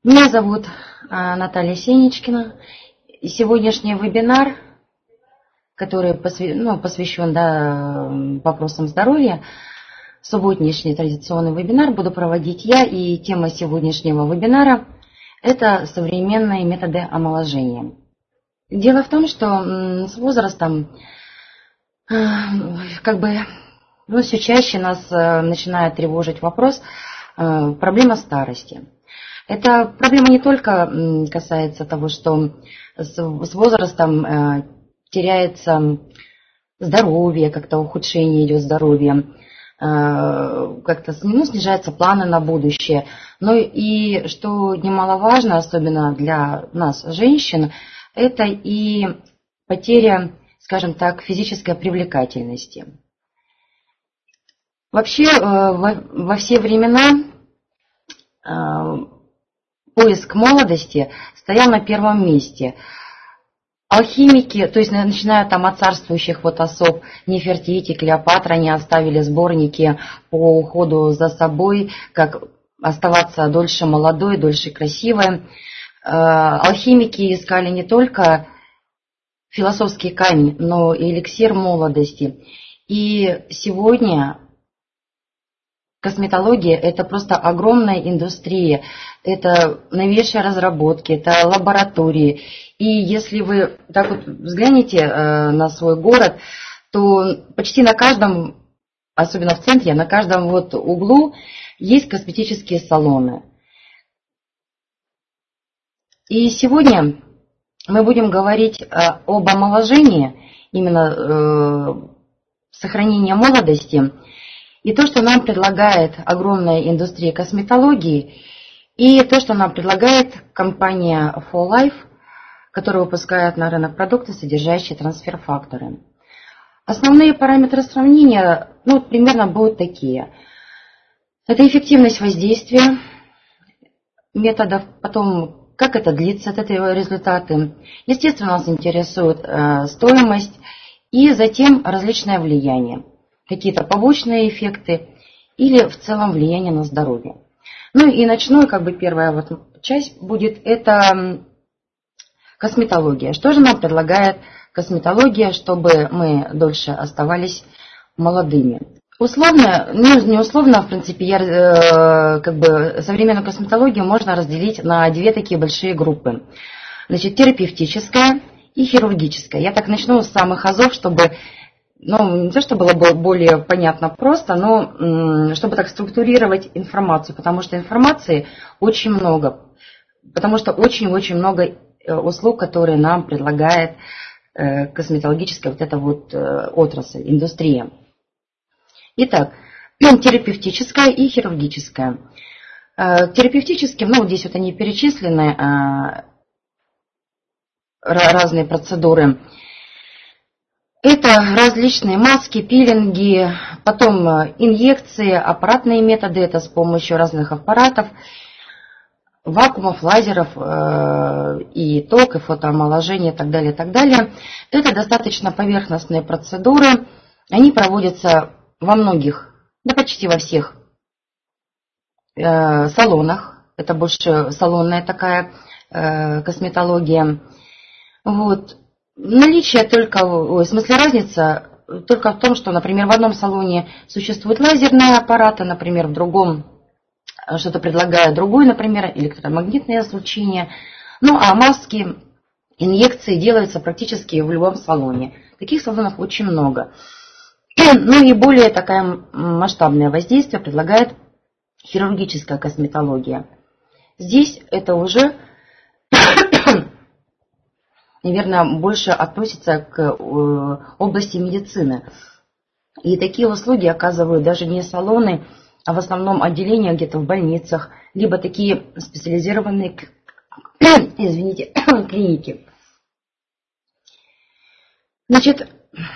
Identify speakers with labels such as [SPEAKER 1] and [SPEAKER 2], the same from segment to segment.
[SPEAKER 1] Меня зовут Наталья Сенечкина. И сегодняшний вебинар, который посвящен вопросам здоровья, субботнейшний традиционный вебинар буду проводить я. И тема сегодняшнего вебинара – это современные методы омоложения. Дело в том, что с возрастом все чаще нас начинает тревожить вопрос проблема старости. Эта проблема не только касается того, что с возрастом теряется здоровье, как-то ухудшение идет здоровья, как-то снижаются планы на будущее. Но и, что немаловажно, особенно для нас, женщин, это и потеря, скажем так, физической привлекательности. Вообще, во все времена поиск молодости стоял на первом месте. Алхимики, то есть начиная от царствующих особ, Нефертити, Клеопатра, они оставили сборники по уходу за собой, как оставаться дольше молодой, дольше красивой. Алхимики искали не только философский камень, но и эликсир молодости. И сегодня косметология – это просто огромная индустрия, это новейшие разработки, это лаборатории. И если вы так взглянете на свой город, то почти на каждом, особенно в центре, на каждом углу есть косметические салоны. И сегодня мы будем говорить об омоложении, именно сохранении молодости, и то, что нам предлагает огромная индустрия косметологии, и то, что нам предлагает компания For Life, которая выпускает на рынок продукты, содержащие трансфер-факторы. Основные параметры сравнения примерно будут такие. Это эффективность воздействия методов, потом как это длится, от этого результаты. Естественно, нас интересует стоимость и затем различное влияние. Какие-то побочные эффекты или в целом влияние на здоровье. И начну, первая часть будет, это косметология. Что же нам предлагает косметология, чтобы мы дольше оставались молодыми? Условно, не условно, в принципе, современную косметологию можно разделить на две такие большие группы. Значит, терапевтическая и хирургическая. Я так начну с самых азов, чтобы не то, чтобы было более понятно просто, но чтобы так структурировать информацию, потому что информации очень много, потому что очень-очень много услуг, которые нам предлагает косметологическая отрасль, индустрия. Итак, терапевтическая и хирургическая. Терапевтическим, здесь они перечислены, разные процедуры. Это различные маски, пилинги, потом инъекции, аппаратные методы, это с помощью разных аппаратов, вакуумов, лазеров, и ток, и фотоомоложение, и так далее, и так далее. Это достаточно поверхностные процедуры, они проводятся во многих, почти во всех салонах, это больше салонная такая косметология. Наличие разница только в том, что, например, в одном салоне существуют лазерные аппараты, например, в другом что-то предлагают другое, например, электромагнитное излучение. А маски, инъекции делаются практически в любом салоне. Таких салонов очень много. И более такое масштабное воздействие предлагает хирургическая косметология. Здесь это уже наверное, больше относится к области медицины. И такие услуги оказывают даже не салоны, а в основном отделения где-то в больницах, либо такие специализированные клиники. Значит,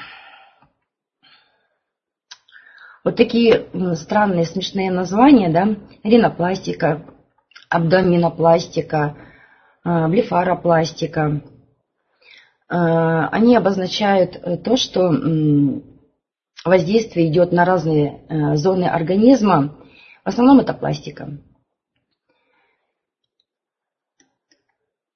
[SPEAKER 1] такие странные, смешные названия, ринопластика, абдоминопластика, блефаропластика. Они обозначают то, что воздействие идет на разные зоны организма. В основном это пластика.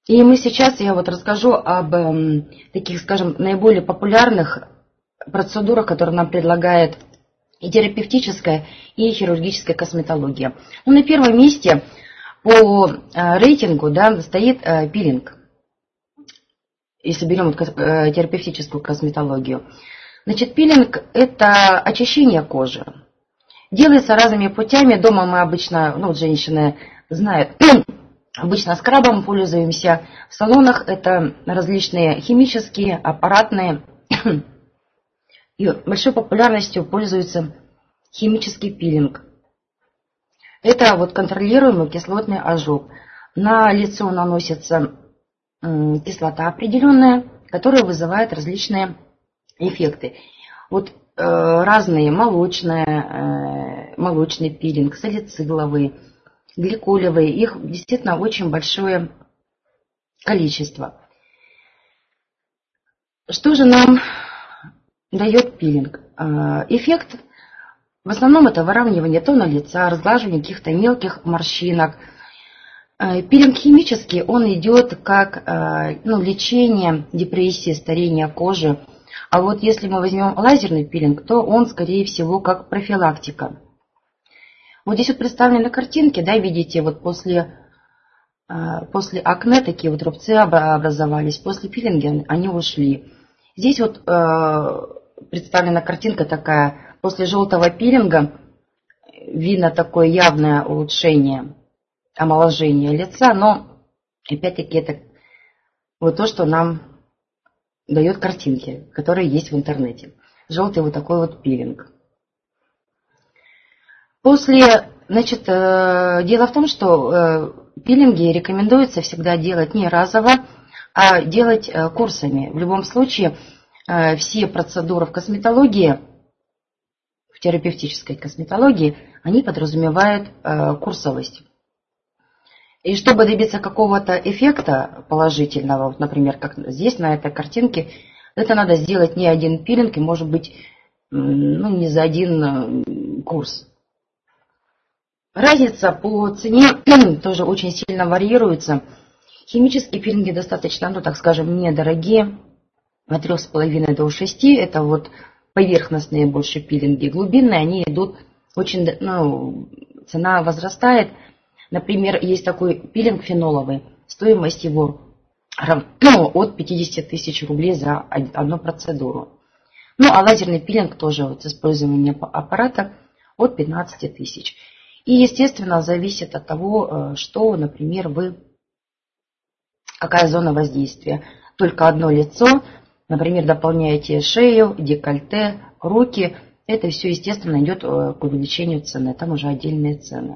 [SPEAKER 1] И мы сейчас, я вот расскажу об таких, скажем, наиболее популярных процедурах, которые нам предлагает и терапевтическая, и хирургическая косметология. Ну, на первом месте по рейтингу, да, стоит пилинг, если берем терапевтическую косметологию. Значит, пилинг – это очищение кожи. Делается разными путями. Дома мы обычно, ну, женщины знают, обычно скрабом пользуемся. В салонах это различные химические, аппаратные. И большой популярностью пользуется химический пилинг. Это вот контролируемый кислотный ожог. На лицо наносится кислота определенная, которая вызывает различные эффекты. Вот разные молочный пилинг, салициловый, гликолевый, их действительно очень большое количество. Что же нам дает пилинг? Эффект в основном это выравнивание тона лица, разглаживание каких-то мелких морщинок. Пилинг химический, он идет как лечение депрессии, старения кожи. А вот если мы возьмем лазерный пилинг, то он, скорее всего, как профилактика. Вот здесь вот представлены картинки, да, видите, вот после акне такие вот рубцы образовались, после пилинга они ушли. Здесь вот представлена картинка такая, после желтого пилинга видно такое явное улучшение, омоложение лица, но опять-таки это вот то, что нам дает картинки, которые есть в интернете. Желтый вот такой вот пилинг. Дело в том, что пилинги рекомендуется всегда делать не разово, а делать курсами. В любом случае, все процедуры в косметологии, в терапевтической косметологии, они подразумевают курсовость. И чтобы добиться какого-то эффекта положительного, вот, например, как здесь на этой картинке, это надо сделать не один пилинг и, может быть, не за один курс. Разница по цене тоже очень сильно варьируется. Химические пилинги достаточно, так скажем, недорогие, от 3,5 до 6. Это вот поверхностные больше пилинги. Глубинные, они идут очень, цена возрастает. Например, есть такой пилинг феноловый, стоимость его от 50 тысяч рублей за одну процедуру. А лазерный пилинг тоже вот с использованием аппарата от 15 тысяч. И, естественно, зависит от того, что, например, какая зона воздействия. Только одно лицо, например, дополняете шею, декольте, руки. Это все, естественно, идет к увеличению цены. Там уже отдельные цены.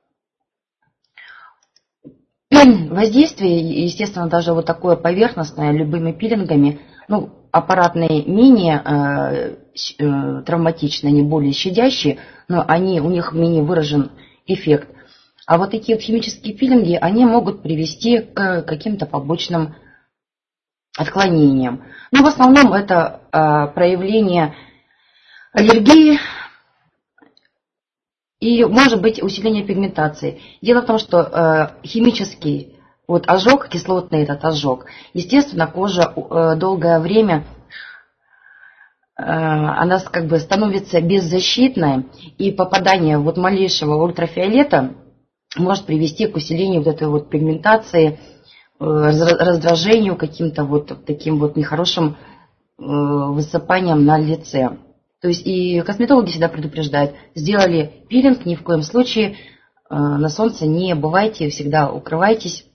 [SPEAKER 1] Воздействие, естественно, даже вот такое поверхностное, любыми пилингами, аппаратные менее травматичные, они более щадящие, но у них менее выражен эффект. А вот такие вот химические пилинги, они могут привести к каким-то побочным отклонениям. В основном это проявление аллергии и, может быть, усиление пигментации. Дело в том, что химический ожог, кислотный этот ожог, естественно, кожа долгое время она становится беззащитной, и попадание малейшего ультрафиолета может привести к усилению этой пигментации, раздражению, каким-то таким нехорошим высыпанием на лице. То есть и косметологи всегда предупреждают, сделали пилинг, ни в коем случае на солнце не бывайте, всегда укрывайтесь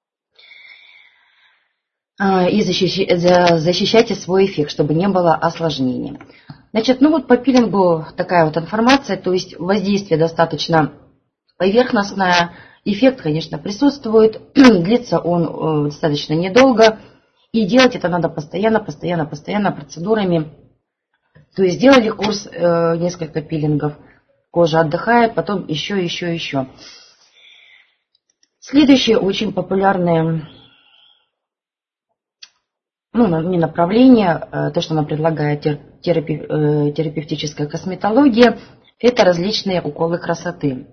[SPEAKER 1] и защищайте свой эффект, чтобы не было осложнений. Значит, по пилингу такая информация, то есть воздействие достаточно поверхностное, эффект, конечно, присутствует, длится он достаточно недолго, и делать это надо постоянно процедурами. То есть сделали курс, несколько пилингов, кожа отдыхает, потом еще. Следующее очень популярное направление, то, что нам предлагает терапевтическая косметология, это различные уколы красоты.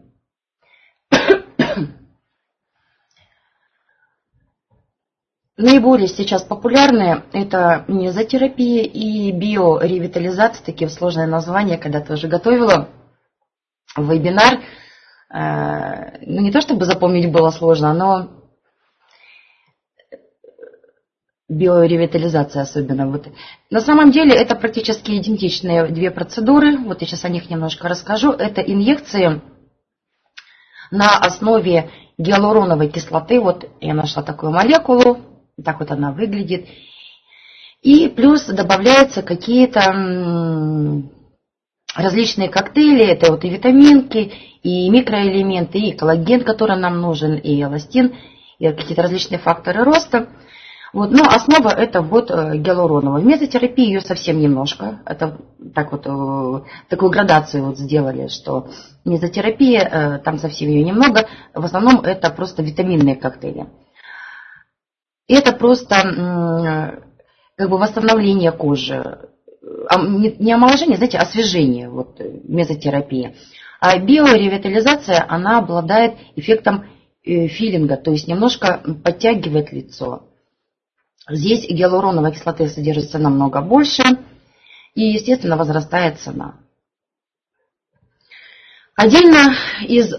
[SPEAKER 1] Наиболее сейчас популярные это мезотерапия и биоревитализация, такие сложные названия, когда тоже готовила вебинар. Ну, не то чтобы запомнить было сложно, но биоревитализация особенно. Вот. На самом деле это практически идентичные две процедуры. Вот я сейчас о них немножко расскажу. Это инъекции на основе гиалуроновой кислоты. Вот я нашла такую молекулу. Так вот она выглядит. И плюс добавляются какие-то различные коктейли. Это вот и витаминки, и микроэлементы, и коллаген, который нам нужен, и эластин, и какие-то различные факторы роста. Вот. Но основа это вот гиалуроновая. В мезотерапии ее совсем немножко. Это так вот, такую градацию вот сделали, что мезотерапия, там совсем ее немного. В основном это просто витаминные коктейли. И это просто как бы восстановление кожи. Не омоложение, знаете, освежение, вот, мезотерапия. А биоревитализация, она обладает эффектом филинга, то есть немножко подтягивает лицо. Здесь гиалуроновой кислоты содержится намного больше, и, естественно, возрастает цена. Отдельно из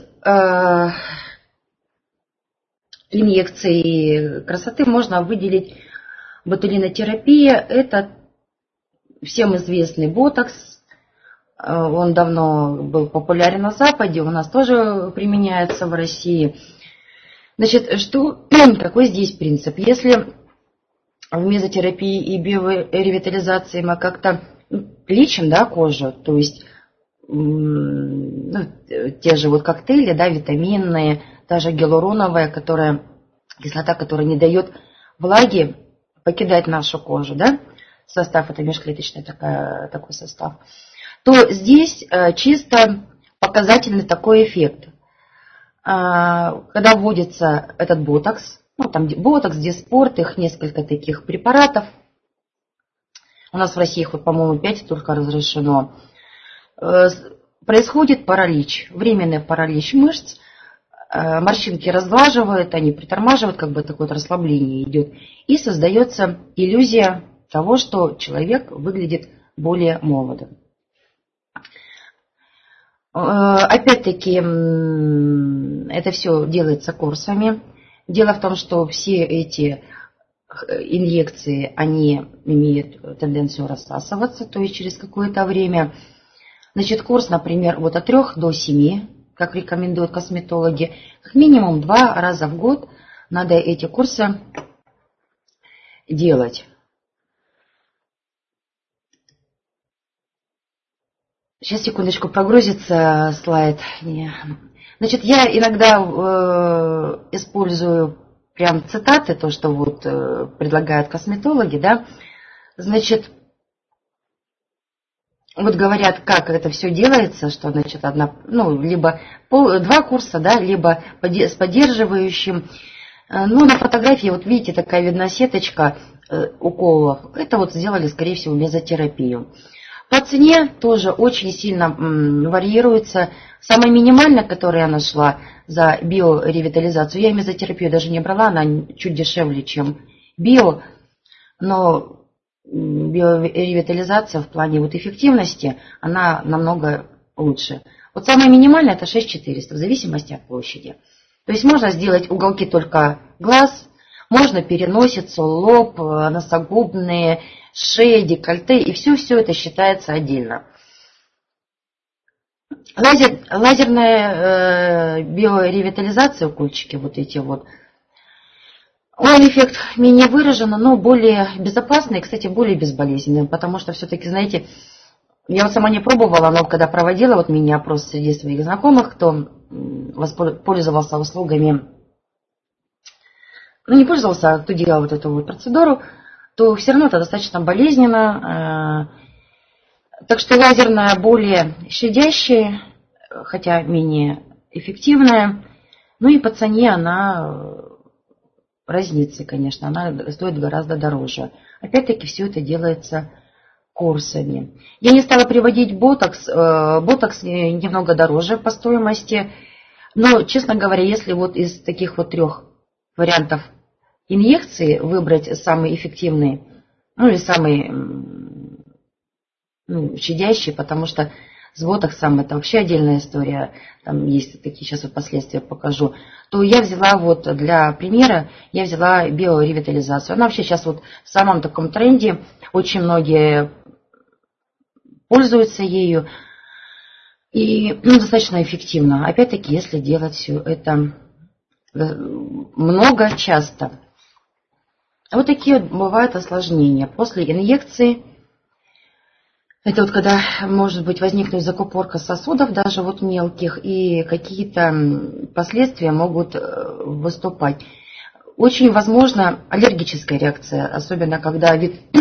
[SPEAKER 1] инъекций красоты можно выделить ботулинотерапия. Это всем известный ботокс. Он давно был популярен на Западе, у нас тоже применяется в России. Значит, какой здесь принцип? Если в мезотерапии и биоревитализации мы как-то лечим, да, кожу, то есть те же вот коктейли, да, витаминные, та же гиалуроновая, кислота, которая не дает влаге покидать нашу кожу, да, состав, это межклеточный такой состав, то здесь чисто показательный такой эффект. Когда вводится этот ботокс, ну там ботокс, диспорт, их несколько таких препаратов, у нас в России их, вот, по-моему, 5 только разрешено, происходит паралич, временный паралич мышц, морщинки разглаживают, они притормаживают, как бы такое вот расслабление идет, и создается иллюзия того, что человек выглядит более молодым. Опять-таки, это все делается курсами. Дело в том, что все эти инъекции, они имеют тенденцию рассасываться, то есть через какое-то время. Значит, курс, например, вот от 3 до 7, как рекомендуют косметологи, как минимум 2 раза в год надо эти курсы делать. Сейчас, секундочку, прогрузится слайд. Значит, я иногда использую прям цитаты, то, что вот предлагают косметологи, да. Значит, вот говорят, как это все делается, что, значит, либо 2 курса, да, либо с поддерживающим. Ну, на фотографии, вот видите, такая видна сеточка уколов. Это вот сделали, скорее всего, мезотерапию. По цене тоже очень сильно варьируется. Самая минимальная, которую я нашла за биоревитализацию, я мезотерапию даже не брала, она чуть дешевле, чем био, но биоревитализация в плане вот эффективности, она намного лучше. Вот самая минимальная это 6400, в зависимости от площади. То есть можно сделать уголки только глаз, можно переносицу, лоб, носогубные, шея, декольте, и все это считается отдельно. Лазерная биоревитализация, укольчики вот эти вот, он эффект менее выражен, но более безопасный и, кстати, более безболезненный, потому что все-таки, знаете, я вот сама не пробовала, но когда проводила вот мини-опрос среди своих знакомых, кто пользовался услугами, не пользовался, а кто делал вот эту вот процедуру, то все равно это достаточно болезненно. Так что лазерная более щадящая, хотя менее эффективная. Ну и по цене она разнится, конечно, она стоит гораздо дороже. Опять-таки все это делается курсами. Я не стала приводить ботокс. Ботокс немного дороже по стоимости. Но, честно говоря, если вот из таких вот 3 вариантов инъекции выбрать самые эффективные, ну или самые щадящие, потому что с ботоксом это вообще отдельная история, там есть такие, сейчас вот последствия покажу, то я взяла вот для примера, я взяла биоревитализацию. Она вообще сейчас вот в самом таком тренде, очень многие пользуются ею, и достаточно эффективно. Опять-таки, если делать все это много, часто. Вот такие вот бывают осложнения после инъекции. Это вот когда может быть возникнуть закупорка сосудов, даже вот мелких, и какие-то последствия могут выступать. Очень возможна аллергическая реакция, особенно когда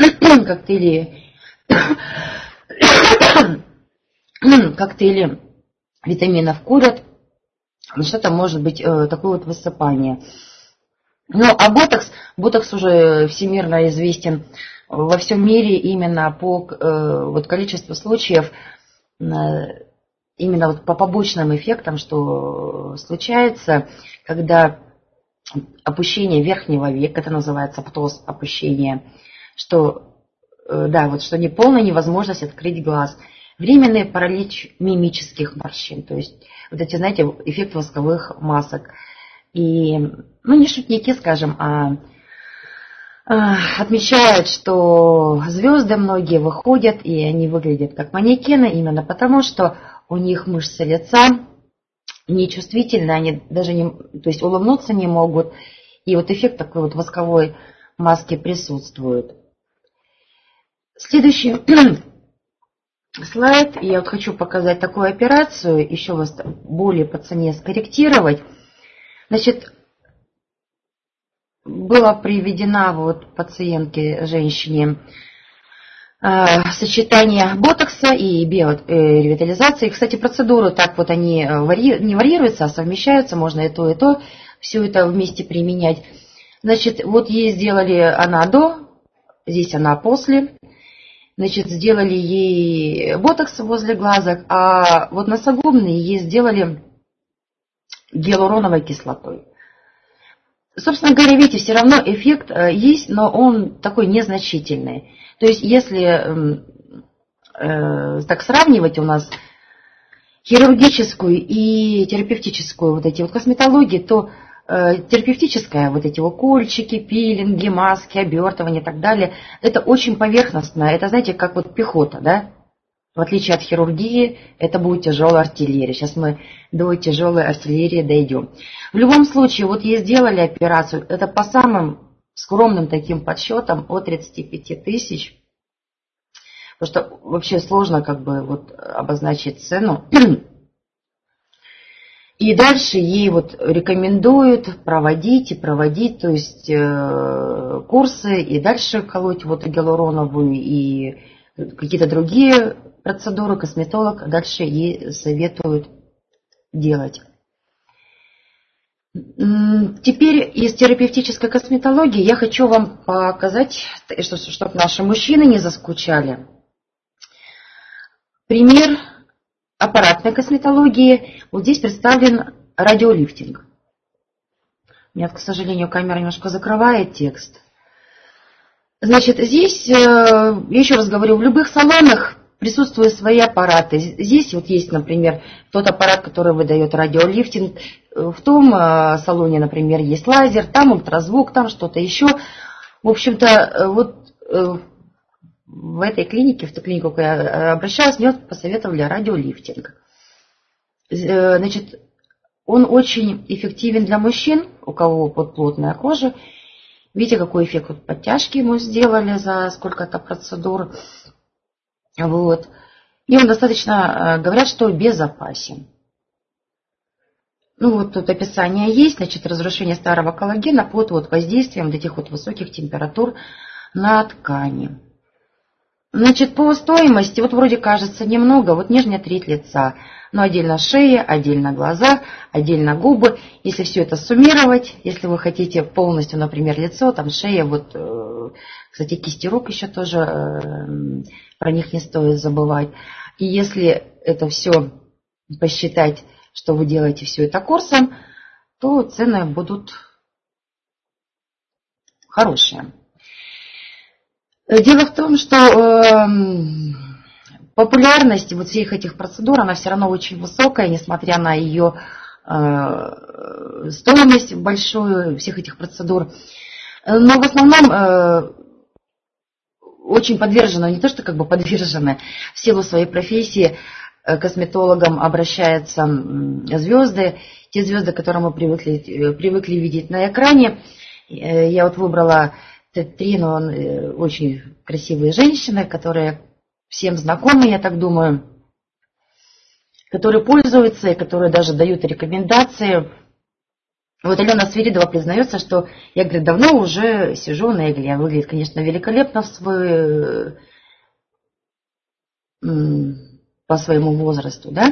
[SPEAKER 1] коктейли витаминов курят, что-то может быть такое вот высыпание. Ну, а ботокс уже всемирно известен во всем мире именно по вот количеству случаев, именно вот по побочным эффектам, что случается, когда опущение верхнего века, это называется птоз опущения, что, да, вот что неполная невозможность открыть глаз, временный паралич мимических морщин, то есть вот эти, знаете, эффект восковых масок. И, не шутники, скажем, отмечают, что звезды многие выходят, и они выглядят как манекены, именно потому, что у них мышцы лица нечувствительны, они даже не, то есть улыбнуться не могут, и вот эффект такой вот восковой маски присутствует. Следующий слайд, я вот хочу показать такую операцию, еще вас более по цене скорректировать. Значит, была приведена вот пациентке, женщине, сочетание ботокса и биоревитализации. Кстати, процедуры так вот они не варьируются, а совмещаются, можно и то, все это вместе применять. Значит, вот ей сделали она до, здесь она после. Значит, сделали ей ботокс возле глазок, а вот носогубные ей сделали гиалуроновой кислотой. Собственно говоря, видите, все равно эффект есть, но он такой незначительный. То есть, если так сравнивать у нас хирургическую и терапевтическую вот эти вот косметологии, то терапевтическая, вот эти укольчики, пилинги, маски, обертывания и так далее, это очень поверхностно. Это, знаете, как вот пехота, да? В отличие от хирургии, это будет тяжелая артиллерия. Сейчас мы до тяжелой артиллерии дойдем. В любом случае, вот ей сделали операцию, это по самым скромным таким подсчетам от 35 тысяч. Потому что вообще сложно как бы вот обозначить цену. И дальше ей вот рекомендуют проводить, то есть курсы, и дальше колоть вот гиалуроновую и какие-то другие процедуры, косметолог дальше ей советуют делать. Теперь из терапевтической косметологии я хочу вам показать, чтобы наши мужчины не заскучали. Пример аппаратной косметологии. Вот здесь представлен радиолифтинг. У меня, к сожалению, камера немножко закрывает текст. Значит, здесь, я еще раз говорю, в любых салонах присутствуют свои аппараты. Здесь вот есть, например, тот аппарат, который выдает радиолифтинг. В том салоне, например, есть лазер, там ультразвук, там что-то еще. В общем-то, вот в этой клинике, в ту клинику, куда я обращалась, мне посоветовали радиолифтинг. Значит, он очень эффективен для мужчин, у кого вот плотная кожа. Видите, какой эффект вот подтяжки ему сделали за сколько-то процедур. Вот. И он достаточно, говорят, что безопасен. Ну вот тут описание есть, значит, разрушение старого коллагена под вот воздействием вот этих вот высоких температур на ткани. Значит, по стоимости, вот вроде кажется немного, вот нижняя треть лица, но отдельно шея, отдельно глаза, отдельно губы. Если все это суммировать, если вы хотите полностью, например, лицо, там шея, вот, кстати, кисти рук еще тоже, про них не стоит забывать. И если это все посчитать, что вы делаете все это курсом, то цены будут хорошее. Дело в том, что популярность вот всех этих процедур, она все равно очень высокая, несмотря на ее стоимость большую всех этих процедур. Но в основном очень подвержены, не то что как бы подвержены, в силу своей профессии к косметологам обращаются звезды, те звезды, которые мы привыкли видеть на экране. Я вот выбрала три, но очень красивые женщины, которые всем знакомы, я так думаю, которые пользуются и которые даже дают рекомендации. Вот Алена Свиридова признается, что я, говорит, давно уже сижу на игле. Выглядит, конечно, великолепно по своему возрасту, да.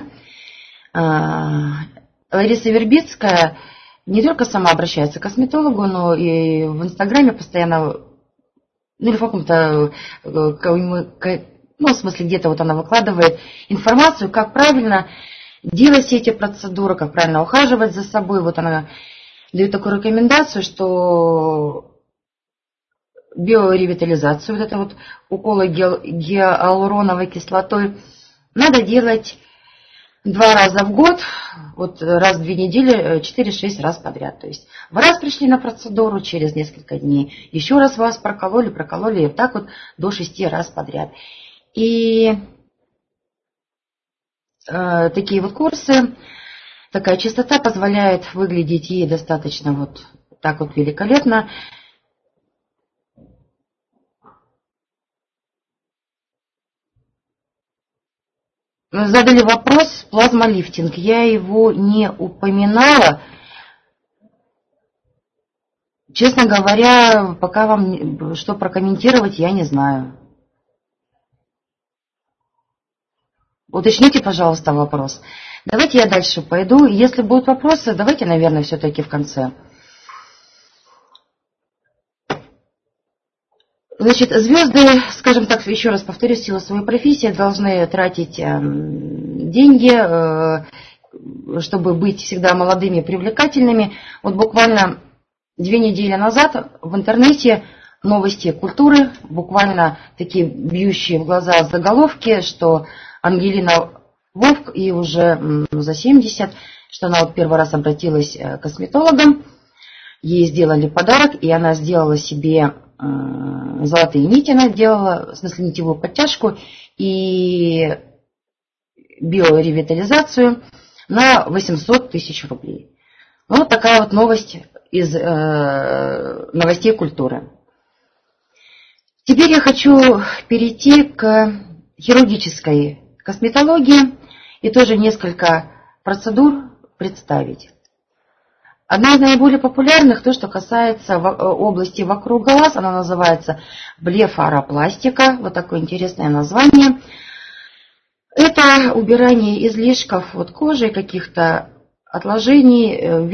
[SPEAKER 1] Лариса Вербицкая не только сама обращается к косметологу, но и в Инстаграме постоянно, ну или в каком-то, ну, в смысле, где-то вот она выкладывает информацию, как правильно делать все эти процедуры, как правильно ухаживать за собой. Вот она дает такую рекомендацию, что биоревитализацию, вот это вот уколы гиалуроновой кислотой, надо делать 2 раза в год, вот раз в 2 недели, 4-6 раз подряд. То есть вы раз пришли на процедуру, через несколько дней еще раз вас прокололи, и вот так вот до 6 раз подряд. И такие вот курсы, такая чистота позволяет выглядеть ей достаточно вот так вот великолепно. Задали вопрос плазмолифтинг. Я его не упоминала. Честно говоря, пока вам что прокомментировать, я не знаю. Уточните, пожалуйста, вопрос. Давайте я дальше пойду. Если будут вопросы, давайте, наверное, все-таки в конце. Значит, звезды, скажем так, еще раз повторюсь, в силу своей профессии должны тратить деньги, чтобы быть всегда молодыми и привлекательными. Вот буквально 2 недели назад в интернете новости культуры, буквально такие бьющие в глаза заголовки, что Ангелина Вовк, и уже за 70, что она вот первый раз обратилась к косметологам, ей сделали подарок, и она сделала себе золотые нити, она делала, в смысле нитевую подтяжку и биоревитализацию на 800 тысяч рублей. Вот такая вот новость из новостей культуры. Теперь я хочу перейти к хирургической косметологии и тоже несколько процедур представить. Одна из наиболее популярных, то, что касается области вокруг глаз, она называется блефаропластика, вот такое интересное название. Это убирание излишков вот кожи, каких-то отложений у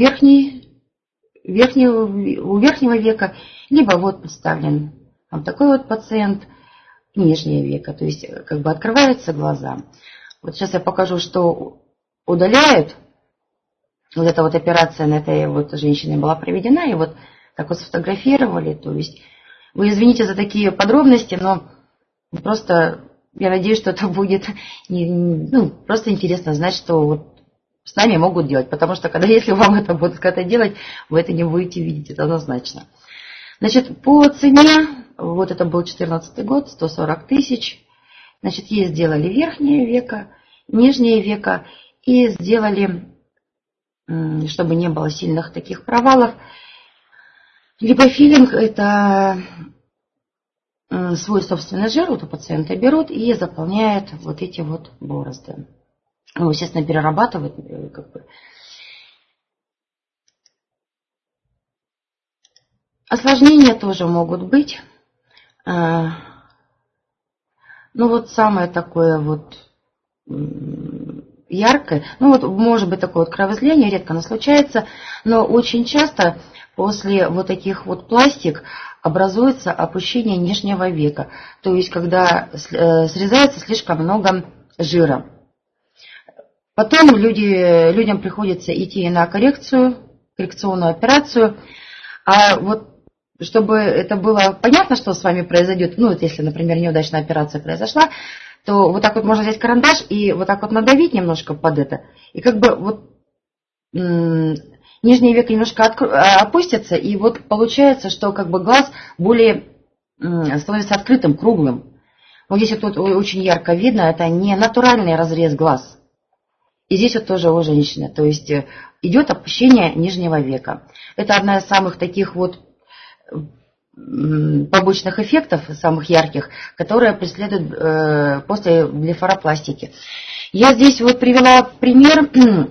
[SPEAKER 1] верхнего века, либо вот представлен вот такой вот пациент, нижнее веко, то есть как бы открываются глаза. Вот сейчас я покажу, что удаляют. Вот эта вот операция на этой вот женщине была проведена, и вот так вот сфотографировали. То есть вы извините за такие подробности, но просто я надеюсь, что это будет просто интересно знать, что вот с нами могут делать. Потому что если вам это будут когда-то делать, вы это не будете видеть, это однозначно. Значит, по цене, вот это был 2014 год, 140 тысяч. Значит, ей сделали верхнее веко, нижнее веко и сделали, чтобы не было сильных таких провалов. Липофилинг – это свой собственный жир, вот у пациента берут и заполняют вот эти вот борозды. Ну, естественно, перерабатывают как бы. Осложнения тоже могут быть. Ну вот самое такое вот яркое, ну вот может быть такое вот кровоизлияние, редко оно случается, но очень часто после вот таких вот пластик образуется опущение нижнего века, то есть когда срезается слишком много жира. Потом людям приходится идти на коррекционную операцию, а вот чтобы это было понятно, что с вами произойдет, ну, вот если, например, неудачная операция произошла, то вот так вот можно взять карандаш и вот так вот надавить немножко под это, и как бы вот нижнее веко немножко опустится, и вот получается, что как бы глаз более становится открытым, круглым. Вот здесь вот очень ярко видно, это не натуральный разрез глаз. И здесь вот тоже у женщины, то есть идет опущение нижнего века. Это одна из самых таких вот побочных эффектов, самых ярких, которые преследуют после блефаропластики. Я здесь вот привела пример,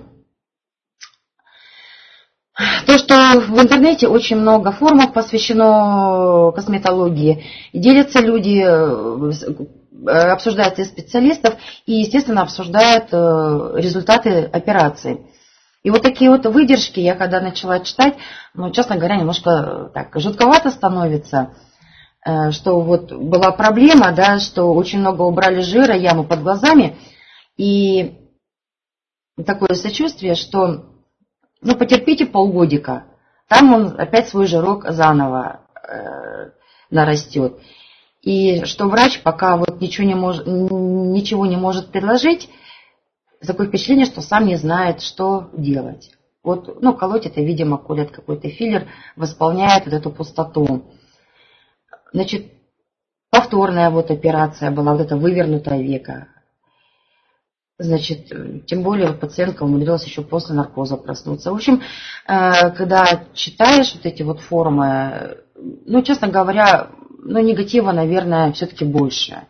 [SPEAKER 1] то, что в интернете очень много форумов посвящено косметологии. Делятся люди, обсуждают и специалистов, и, естественно, обсуждают результаты операции. И вот такие вот выдержки я когда начала читать, ну, честно говоря, немножко так жутковато становится, что вот была проблема, да, что очень много убрали жира, яму под глазами, и такое сочувствие, что ну, потерпите полгодика, там он опять свой жирок заново нарастет. И что врач пока вот ничего не может предложить, такое впечатление, что сам не знает, что делать. Вот, ну, колоть это, видимо, колят какой-то филлер, восполняет вот эту пустоту. Значит, повторная вот операция была, вот это вывернутое веко. Значит, тем более пациентка умудрилась еще после наркоза проснуться. В общем, когда читаешь вот эти вот форумы, ну, честно говоря, ну, негатива, наверное, все-таки больше.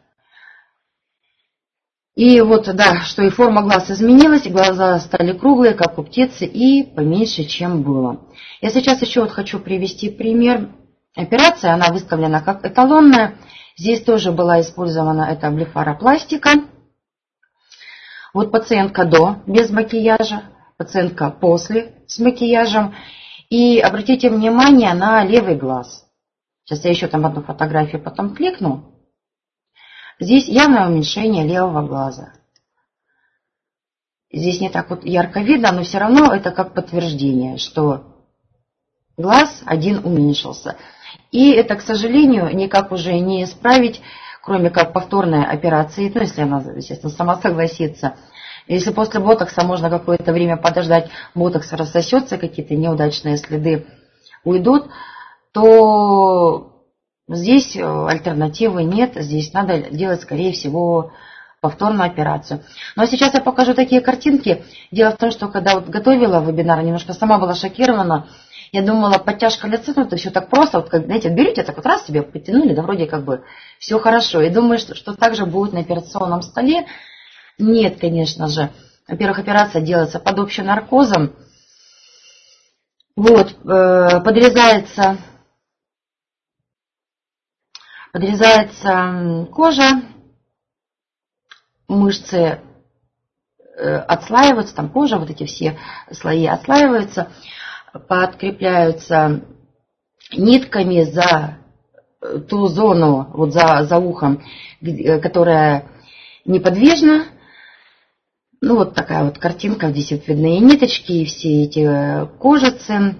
[SPEAKER 1] И вот, да, что и форма глаз изменилась, и глаза стали круглые, как у птицы, и поменьше, чем было. Я сейчас еще вот хочу привести пример. Операция, она выставлена как эталонная. Здесь тоже была использована эта блефаропластика. Вот пациентка до, без макияжа, пациентка после, с макияжем. И обратите внимание на левый глаз. Сейчас я еще там одну фотографию потом кликну. Здесь явное уменьшение левого глаза. Здесь не так вот ярко видно, но все равно это как подтверждение, что глаз один уменьшился. И это, к сожалению, никак уже не исправить, кроме как повторной операции, ну, если она, естественно, сама согласится. Если после ботокса можно какое-то время подождать, ботокс рассосется, какие-то неудачные следы уйдут, то здесь альтернативы нет, здесь надо делать, скорее всего, повторную операцию. Но сейчас я покажу такие картинки. Дело в том, что когда вот готовила вебинар, немножко сама была шокирована. Я думала, подтяжка лица, ну это все так просто, вот как, знаете, берете, так вот раз себе подтянули, да вроде как бы все хорошо. И думаю, что так же будет на операционном столе. Нет, конечно же. Во-первых, операция делается под общим наркозом. Вот, подрезается кожа, мышцы отслаиваются, там кожа, вот эти все слои отслаиваются, подкрепляются нитками за ту зону, вот за ухом, которая неподвижна. Ну, вот такая вот картинка, здесь вот видны и ниточки, и все эти кожицы.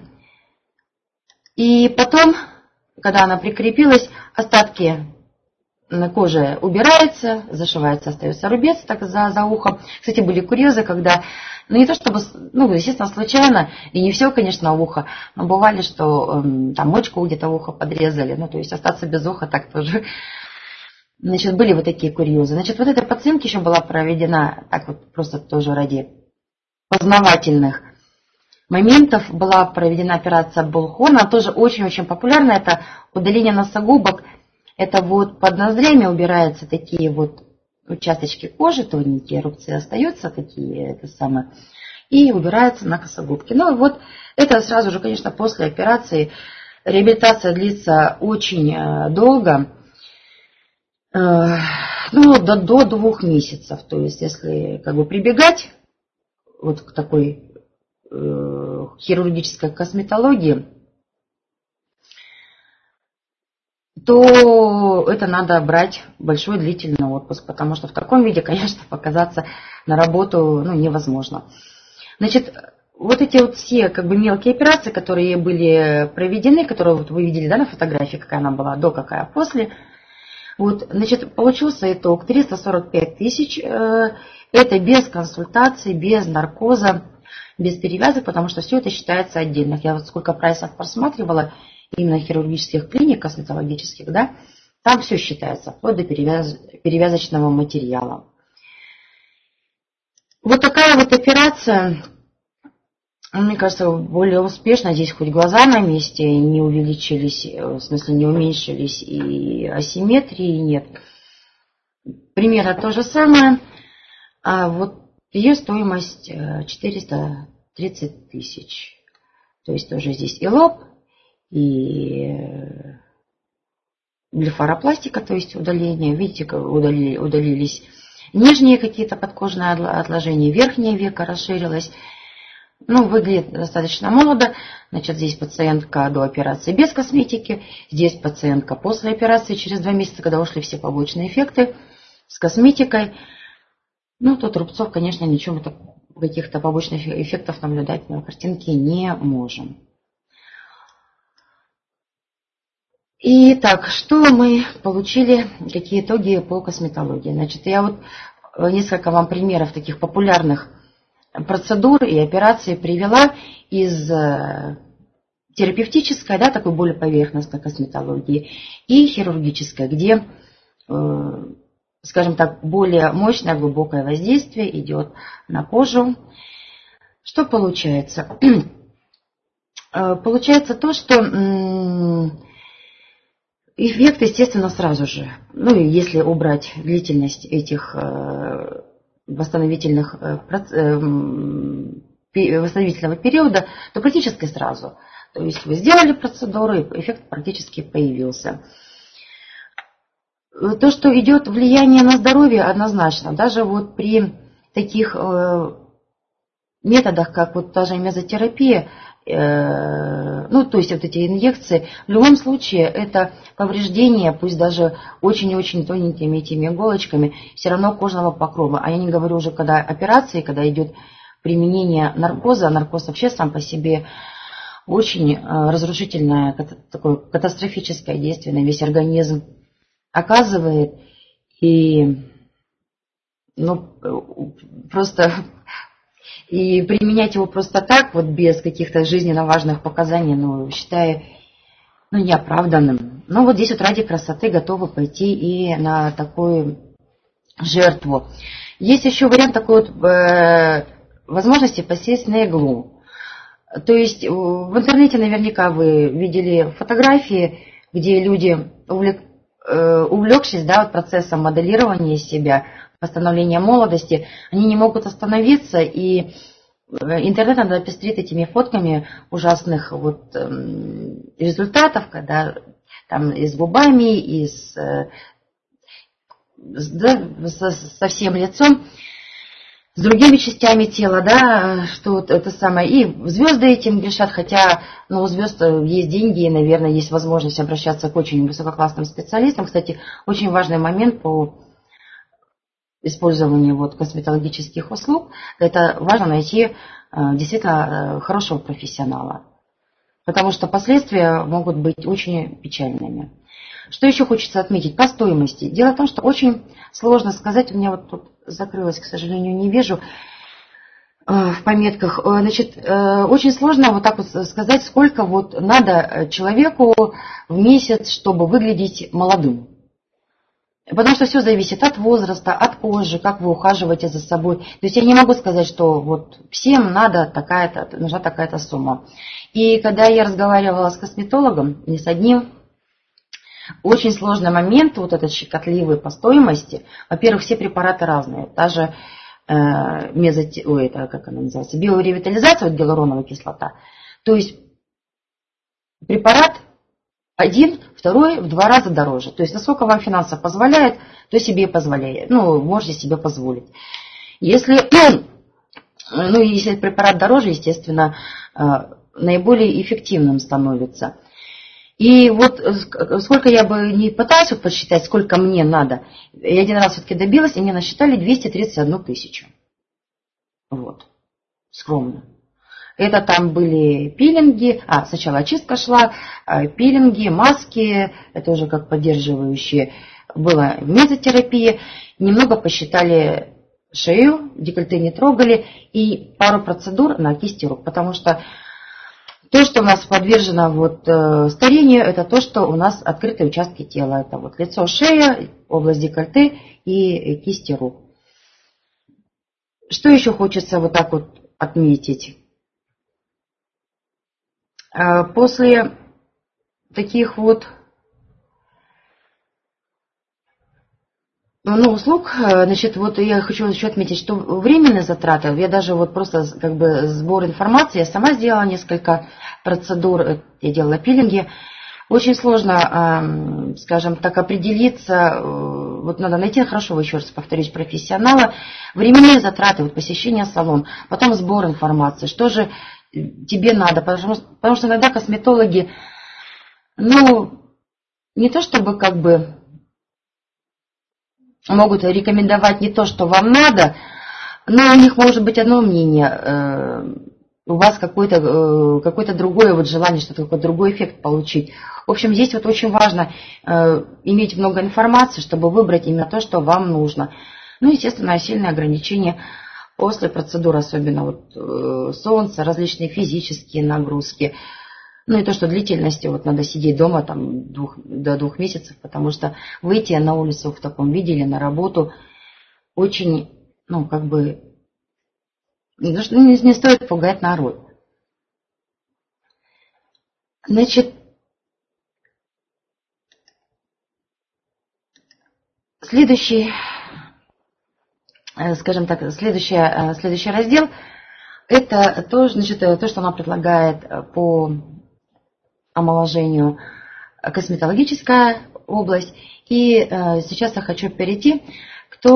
[SPEAKER 1] И потом, когда она прикрепилась, остатки на коже убираются, зашивается, остается рубец так за ухом. Кстати, были курьезы, когда, ну не то чтобы, ну, естественно, случайно, и не все, конечно, ухо, но бывали, что там мочку где-то в ухо подрезали, ну, то есть остаться без уха так тоже. Значит, были вот такие курьезы. Значит, вот этой пациентке еще была проведена, так вот просто тоже ради познавательных моментов, была проведена операция Булхон. Она тоже очень-очень популярна. Это удаление носогубок. Это вот под ноздрями убираются такие вот участочки кожи, тоненькие рубцы остаются такие, это самое, и убираются на носогубки. Ну вот это сразу же, конечно, после операции. Реабилитация длится очень долго. Ну, до 2 месяцев. То есть, если как бы прибегать вот к такой хирургической косметологии, то это надо брать большой длительный отпуск, потому что в таком виде, конечно, показаться на работу невозможно. Значит, вот эти вот все как бы мелкие операции, которые были проведены, которые вот вы видели, да, на фотографии, какая она была до, какая после, вот, значит, получился итог 345 тысяч, это без консультации, без наркоза, без перевязок, потому что все это считается отдельно. Я вот сколько прайсов просматривала, именно хирургических клиник, косметологических, да, там все считается, вплоть до перевязочного материала. Вот такая вот операция, мне кажется, более успешно. Здесь хоть глаза на месте не увеличились, в смысле не уменьшились, и асимметрии нет. Примерно то же самое. А вот ее стоимость 430 тысяч. То есть тоже здесь и лоб, и блефаропластика, то есть удаление. Видите, как удалились нижние какие-то подкожные отложения, верхнее веко расширилось. Ну, выглядит достаточно молодо. Значит, здесь пациентка до операции без косметики, здесь пациентка после операции через 2 месяца, когда ушли все побочные эффекты, с косметикой. Ну, тут рубцов, конечно, ничего, каких-то побочных эффектов наблюдать на картинке не можем. Итак, что мы получили, какие итоги по косметологии? Значит, я вот несколько вам примеров таких популярных процедур и операций привела из терапевтической, да, такой более поверхностной косметологии, и хирургической, где, скажем так, более мощное, глубокое воздействие идет на кожу. Что получается? Получается то, что эффект, естественно, сразу же. Ну, и если убрать длительность этих восстановительного периода, то практически сразу. То есть вы сделали процедуру, и эффект практически появился. То, что идет влияние на здоровье, однозначно. Даже вот при таких методах, как вот та же мезотерапия, ну, то есть вот эти инъекции, в любом случае это повреждение, пусть даже очень-очень тоненькими этими иголочками, все равно кожного покрова. А я не говорю уже, когда операции, когда идет применение наркоза, наркоз вообще сам по себе очень разрушительное, такое катастрофическое действие на весь организм оказывает. И, ну, просто... И применять его просто так, вот без каких-то жизненно важных показаний, ну, считаю, ну, неоправданным. Но вот здесь вот ради красоты готовы пойти и на такую жертву. Есть еще вариант такой вот возможности посесть на иглу. То есть в интернете наверняка вы видели фотографии, где люди, увлекшись, да, процессом моделирования себя, восстановления молодости, они не могут остановиться, и интернет надо пестрит этими фотками ужасных вот результатов, когда там и с губами, и со всем лицом, с другими частями тела, да, что вот это самое. И звезды этим грешат, хотя, ну, у звезд есть деньги, и, наверное, есть возможность обращаться к очень высококлассным специалистам. Кстати, очень важный момент по использованию вот косметологических услуг, это важно найти действительно хорошего профессионала, потому что последствия могут быть очень печальными. Что еще хочется отметить по стоимости? Дело в том, что очень сложно сказать, у меня вот тут закрылось, к сожалению, не вижу в пометках. Значит, очень сложно вот так вот сказать, сколько вот надо человеку в месяц, чтобы выглядеть молодым. Потому что все зависит от возраста, от кожи, как вы ухаживаете за собой. То есть я не могу сказать, что вот всем нужна такая-то сумма. И когда я разговаривала с косметологом, не с одним, очень сложный момент, вот этот щекотливый по стоимости. Во-первых, все препараты разные. Та же биоревитализация, вот гиалуроновая кислота. То есть препарат один, второй в 2 раза дороже. То есть насколько вам финансово позволяет, то себе позволяет. Ну, можете себе позволить. Если препарат дороже, естественно, наиболее эффективным становится. И вот сколько я бы не пыталась вот подсчитать, сколько мне надо, я один раз все-таки добилась, и мне насчитали 231 тысячу. Вот. Скромно. Это там были пилинги, сначала очистка шла, пилинги, маски, это уже как поддерживающие, была мезотерапия, немного посчитали шею, декольте не трогали и пару процедур на кисти рук, потому что то, что у нас подвержено старению, это то, что у нас открытые участки тела. Это лицо, шея, область декольте и кисти рук. Что еще хочется отметить? После таких услуг, я хочу еще отметить, что временные затраты, я даже просто сбор информации, я сама сделала несколько процедур, я делала пилинги, очень сложно, скажем так, определиться, надо найти хорошего, еще раз повторюсь, профессионала, временные затраты, посещение салона, потом сбор информации, что же тебе надо, потому что иногда косметологи, не то чтобы могут рекомендовать не то, что вам надо, но у них может быть одно мнение, у вас какое-то другое желание, что-то какой-то другой эффект получить. В общем, здесь очень важно иметь много информации, чтобы выбрать именно то, что вам нужно. Естественно, сильное ограничение после процедур, особенно солнце, различные физические нагрузки. И то, что длительности, надо сидеть дома до 2 месяцев, потому что выйти на улицу в таком виде или на работу очень, не стоит пугать народ. Следующий раздел – это то, что она предлагает по омоложению, косметологическая область. И сейчас я хочу перейти к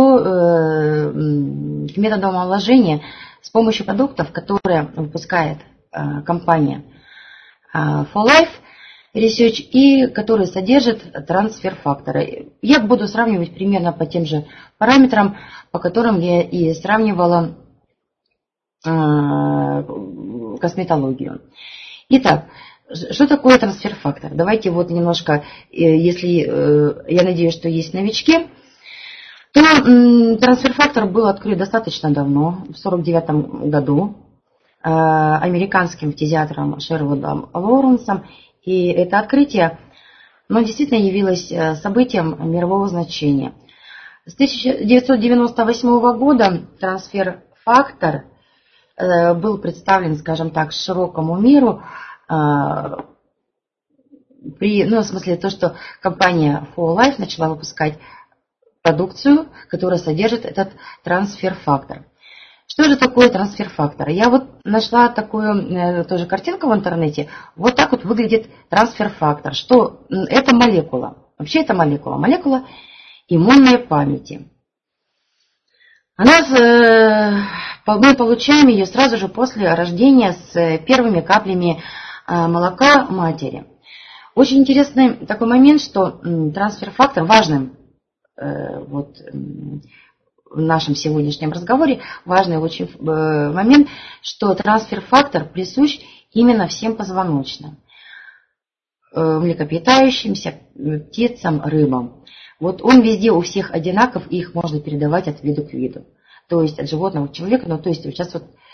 [SPEAKER 1] методу омоложения с помощью продуктов, которые выпускает компания For Life Research и которые содержат трансфер-факторы. Я буду сравнивать примерно по тем же параметрам, по которым я и сравнивала косметологию. Итак, что такое трансфер-фактор? Давайте немножко, если я надеюсь, что есть новички, то трансфер-фактор был открыт достаточно давно, в 1949 году, американским фтизиатром Шервудом Лоуренсом. И это открытие, действительно явилось событием мирового значения. С 1998 года трансфер-фактор был представлен, скажем так, широкому миру, в смысле то, что компания For Life начала выпускать продукцию, которая содержит этот трансфер-фактор. Что же такое трансфер-фактор? Я нашла такую тоже картинку в интернете. Так выглядит трансфер-фактор. Что это молекула? Вообще это молекула иммунной памяти. Мы получаем ее сразу же после рождения с первыми каплями молока матери. Очень интересный такой момент, что трансфер-фактор важным в нашем сегодняшнем разговоре, важный очень момент, что трансфер-фактор присущ именно всем позвоночным, млекопитающимся, птицам, рыбам. Он везде у всех одинаков, и их можно передавать от вида к виду. То есть от животного к человеку, сейчас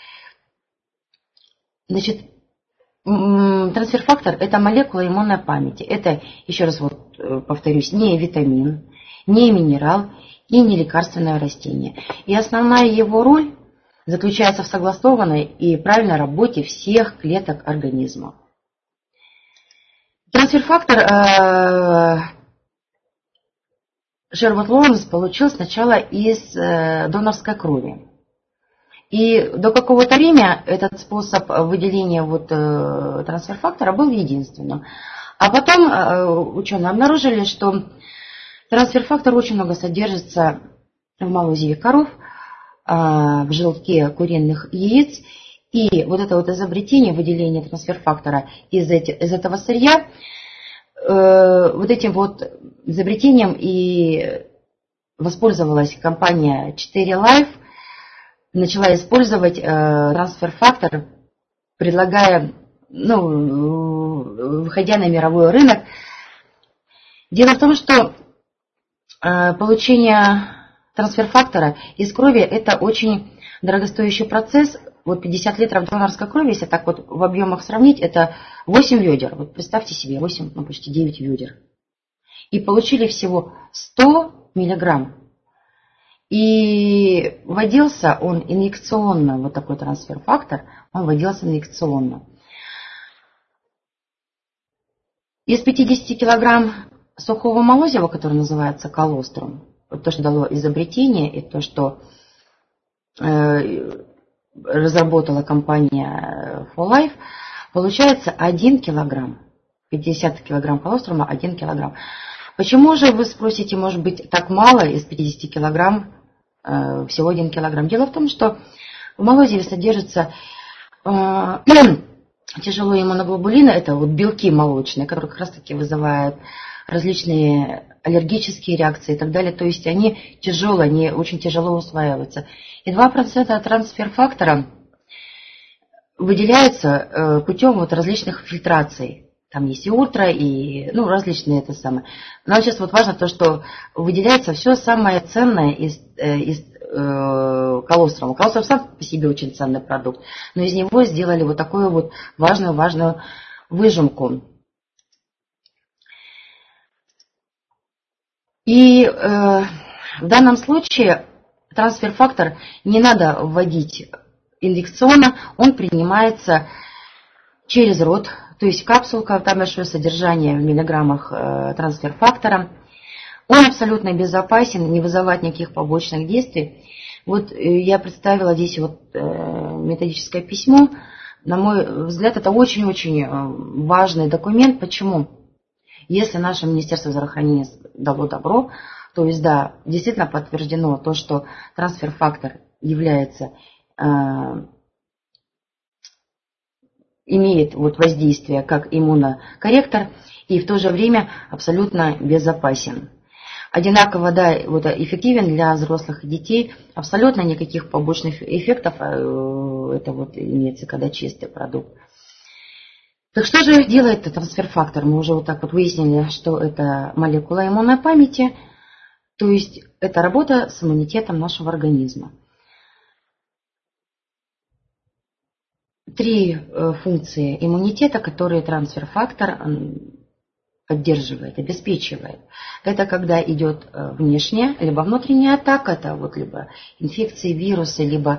[SPEAKER 1] трансфер-фактор – это молекула иммунной памяти. Это, еще раз повторюсь, не витамин, не минерал и не лекарственное растение. И основная его роль заключается в согласованной и правильной работе всех клеток организма. Трансфер-фактор Шервуд Лоуренс получил сначала из донорской крови. И до какого-то времени этот способ выделения трансфер-фактора был единственным. А потом ученые обнаружили, что трансфер-фактор очень много содержится в молозиве коров, в желтке куриных яиц. И это изобретение выделения трансфер-фактора из этого сырья, этим изобретением и воспользовалась компания 4Life, начала использовать трансфер-фактор предлагая, выходя на мировой рынок. Дело в том, что получение трансфер-фактора из крови – это очень дорогостоящий процесс. Вот 50 литров донорской крови, если так вот в объемах сравнить, это 8 ведер. Вот представьте себе, 8, почти 9 ведер. И получили всего 100 миллиграмм. И вводился он инъекционно, вот такой трансфер-фактор, он вводился инъекционно. Из 50 килограмм сухого молозива, который называется колострум, вот то, что дало изобретение, и то, что разработала компания For Life, получается 1 килограмм. 50 килограмм колострума, 1 килограмм. Почему же, вы спросите, может быть, так мало из 50 килограмм, всего 1 килограмм? Дело в том, что в молозиве содержится тяжелые иммуноглобулины, это вот белки молочные, которые как раз таки вызывают различные аллергические реакции и так далее. То есть они тяжелые, они очень тяжело усваиваются. И 2% трансфер-фактора выделяются путем вот различных фильтраций. Там есть и ультра, и различные это самое. Но сейчас вот важно то, что выделяется все самое ценное из колострума. Колострум сам по себе очень ценный продукт, но из него сделали вот такую вот важную выжимку. И в данном случае трансфер-фактор не надо вводить инъекционно, он принимается через рот, то есть капсулка, там большое содержание в миллиграммах трансфер-фактора. Он абсолютно безопасен, не вызывает никаких побочных действий. Вот я представила здесь вот методическое письмо. На мой взгляд, это очень-очень важный документ. Почему? Если наше Министерство здравоохранения дало добро, то есть, да, действительно подтверждено то, что трансфер-фактор является, имеет вот воздействие как иммунокорректор и в то же время абсолютно безопасен. Одинаково, да, вот эффективен для взрослых и детей, абсолютно никаких побочных эффектов, это вот имеется, когда чистый продукт. Так что же делает трансфер-фактор? Мы уже вот так вот выяснили, что это молекула иммунной памяти, то есть это работа с иммунитетом нашего организма. 3 функции иммунитета, которые трансфер-фактор поддерживает, обеспечивает. Это когда идет внешняя, либо внутренняя атака, это вот либо инфекции, вирусы, либо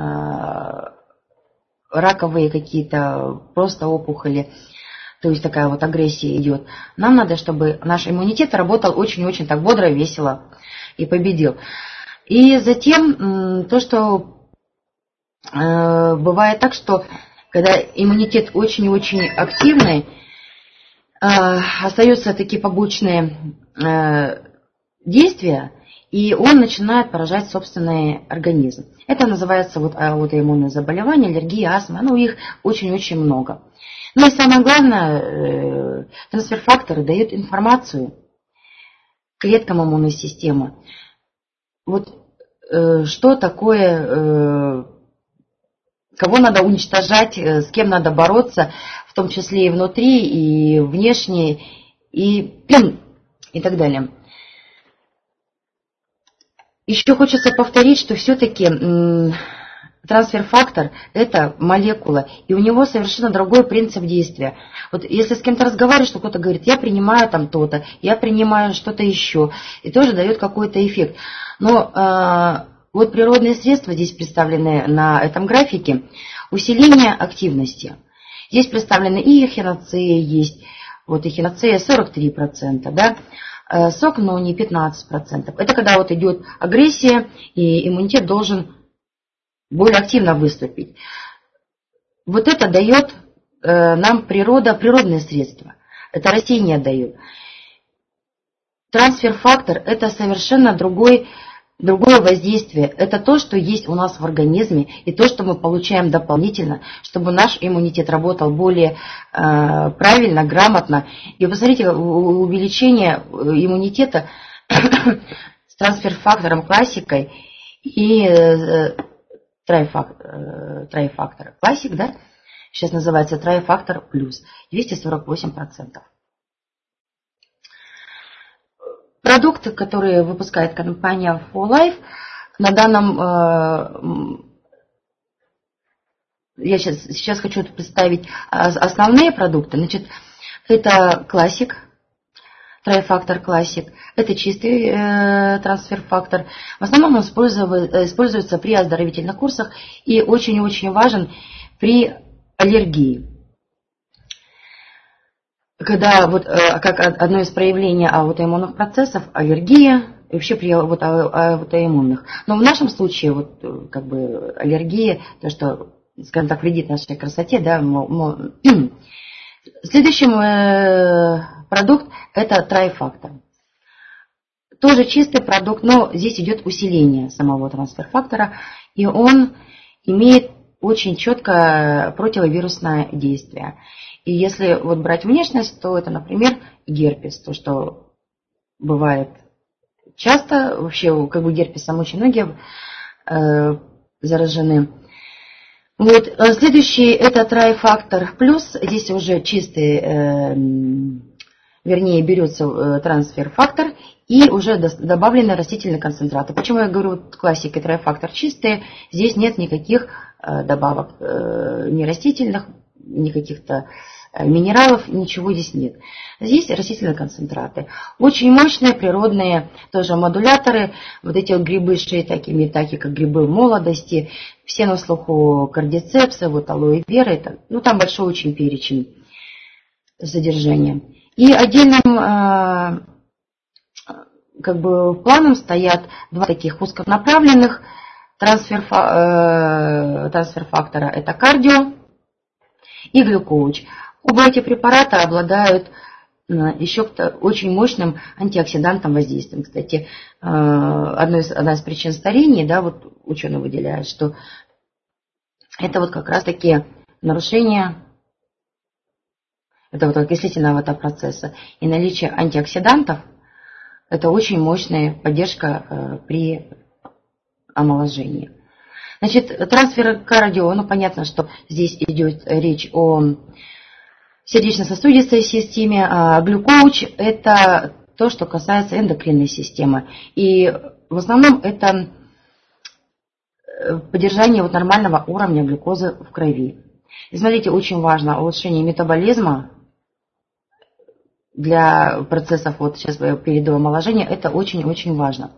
[SPEAKER 1] раковые какие-то, просто опухоли, то есть такая вот агрессия идет. Нам надо, чтобы наш иммунитет работал очень-очень так бодро, весело и победил. И затем то, что бывает так, что когда иммунитет очень-очень активный, остаются такие побочные действия, и он начинает поражать собственный организм. Это называется вот аутоиммунные заболевания, аллергия, астма, их очень-очень много. Ну и самое главное, трансфер-факторы дают информацию клеткам иммунной системы. Вот что такое, кого надо уничтожать, с кем надо бороться, в том числе и внутри, и внешне, и так далее. Еще хочется повторить, что все-таки трансфер-фактор – это молекула, и у него совершенно другой принцип действия. Вот если с кем-то разговариваешь, что кто-то говорит, я принимаю там то-то, я принимаю что-то еще, и тоже дает какой-то эффект. Но вот природные средства здесь представлены на этом графике, усиление активности. Здесь представлены и эхиноцея есть, вот эхиноцея 43%, да, сок, но не 15%. Это когда вот идет агрессия, и иммунитет должен более активно выступить. Вот это дает нам природа, природные средства. Это растения дают. Трансфер-фактор – это совершенно другое воздействие. Это то, что есть у нас в организме, и то, что мы получаем дополнительно, чтобы наш иммунитет работал более правильно, грамотно. И посмотрите, увеличение иммунитета с трансфер-фактором классикой и трайфактор классик, да, сейчас называется Tri-Factor Plus, 248%. Продукты, которые выпускает компания For Life, на данном, я сейчас хочу представить основные продукты. Значит, это Classic, Tri-Factor Classic, это чистый трансфер-фактор. В основном он используется при оздоровительных курсах и очень-очень важен при аллергии. Когда вот как одно из проявлений аутоиммунных процессов аллергия, и вообще при аутоиммунных. Но в нашем случае вот как бы аллергия, то что, скажем так, вредит нашей красоте, да. Следующий продукт это Tri-Factor. Тоже чистый продукт, но здесь идет усиление самого трансфер-фактора, и он имеет очень четкое противовирусное действие. И если вот брать внешность, то это, например, герпес, то, что бывает часто, вообще как бы герпесом очень многие заражены. Вот, следующий это Tri-Factor Plus, здесь уже чистый, вернее берется трансфер-фактор и уже добавлены растительные концентраты. Почему я говорю классик и Tri-Factor чистые, здесь нет никаких добавок ни растительных, ни каких-то минералов, ничего здесь нет. Здесь растительные концентраты. Очень мощные природные тоже модуляторы. Вот эти вот грибы шиитаки, митаки, как грибы молодости. Все на слуху кардицепсы, вот алоэ вера. Это, ну там большой очень перечень содержания. И отдельным как бы планом стоят два таких узконаправленных трансфер-фактора. Это кардио и глюкоуч. Оба эти препарата обладают еще очень мощным антиоксидантным воздействием. Кстати, одна из причин старения, да, вот ученые выделяют, что это вот как раз-таки нарушение этого окислительного процесса. И наличие антиоксидантов – это очень мощная поддержка при омоложении. Значит, трансфер кардио, ну понятно, что здесь идет речь о сердечно-сосудистой системе, а глюкоуч – это то, что касается эндокринной системы. И в основном это поддержание вот нормального уровня глюкозы в крови. И смотрите, очень важно улучшение метаболизма для процессов, вот сейчас перед омоложением, это очень-очень важно.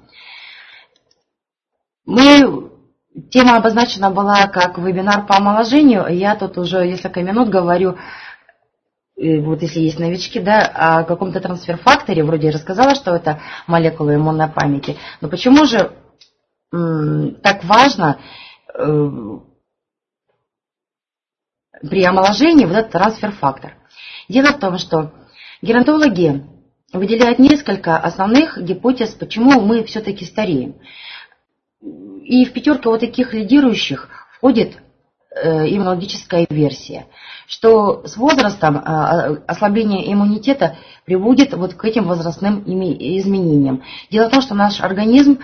[SPEAKER 1] Тема обозначена была как вебинар по омоложению. Я тут уже несколько минут говорю, вот если есть новички, да, о каком-то трансфер-факторе, вроде я рассказала, что это молекулы иммунной памяти. Но почему же так важно при омоложении вот этот трансфер-фактор? Дело в том, что геронтологи выделяют несколько основных гипотез, почему мы все-таки стареем. И в пятерку вот таких лидирующих входит иммунологическая версия, что с возрастом ослабление иммунитета приводит вот к этим возрастным изменениям. Дело в том, что наш организм,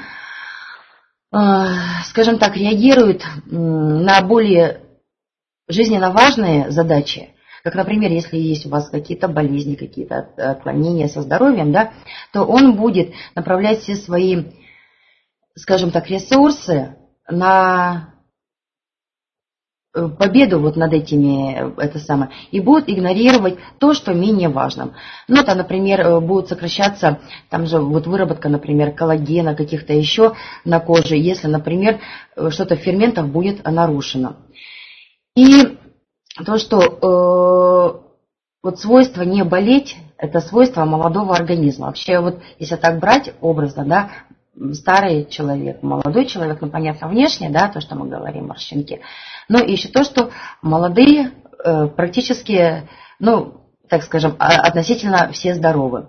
[SPEAKER 1] скажем так, реагирует на более жизненно важные задачи, как, например, если есть у вас какие-то болезни, какие-то отклонения со здоровьем, да, то он будет направлять все свои, скажем так, ресурсы на победу вот над этими, и будет игнорировать то, что менее важно. Ну, там, например, будет сокращаться, там же вот выработка, например, коллагена, каких-то еще на коже, если, например, что-то ферментов будет нарушено. И то, что вот свойство не болеть, это свойство молодого организма. Вообще, вот если так брать образно, да, старый человек, молодой человек, ну, понятно, внешне, да, то, что мы говорим, морщинки, но еще то, что молодые практически, ну, так скажем, относительно все здоровы.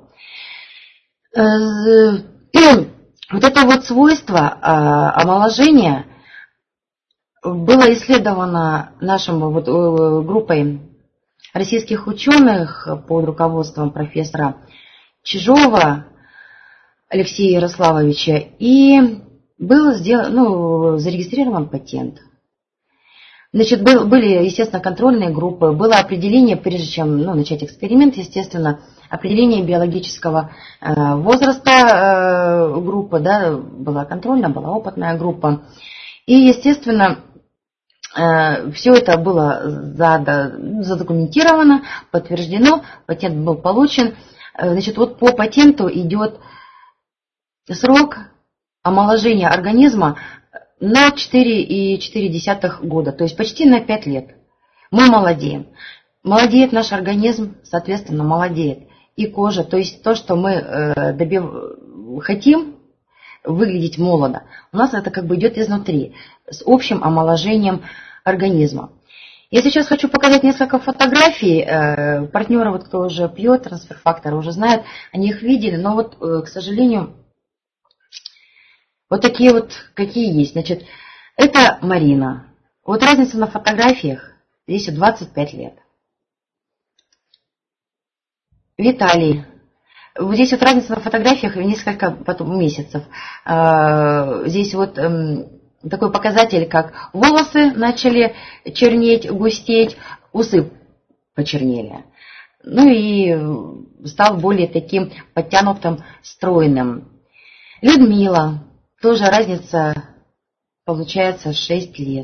[SPEAKER 1] Вот это вот свойство омоложения было исследовано нашей вот группой российских ученых под руководством профессора Чижова Алексея Ярославовича, и был зарегистрирован патент. Значит, были, естественно, контрольные группы, было определение, прежде чем начать эксперимент, естественно, определение биологического возраста группы, да, была контрольная, была опытная группа. И, естественно, все это было задокументировано, подтверждено, патент был получен. Значит, вот по патенту идет срок омоложения организма на 4,4 года, то есть почти на 5 лет. Мы молодеем. Молодеет наш организм, соответственно, молодеет и кожа. То есть то, что мы хотим выглядеть молодо, у нас это как бы идет изнутри, с общим омоложением организма. Я сейчас хочу показать несколько фотографий. Партнеры, вот кто уже пьет трансфер-фактор, уже знают, они их видели, но вот, к сожалению, вот такие вот, какие есть. Значит, это Марина. Вот разница на фотографиях, здесь 25 лет. Виталий. Вот здесь вот разница на фотографиях несколько месяцев. Здесь вот такой показатель, как волосы начали чернеть, густеть, усы почернели. Ну и стал более таким подтянутым, стройным. Людмила. Тоже разница получается 6 лет.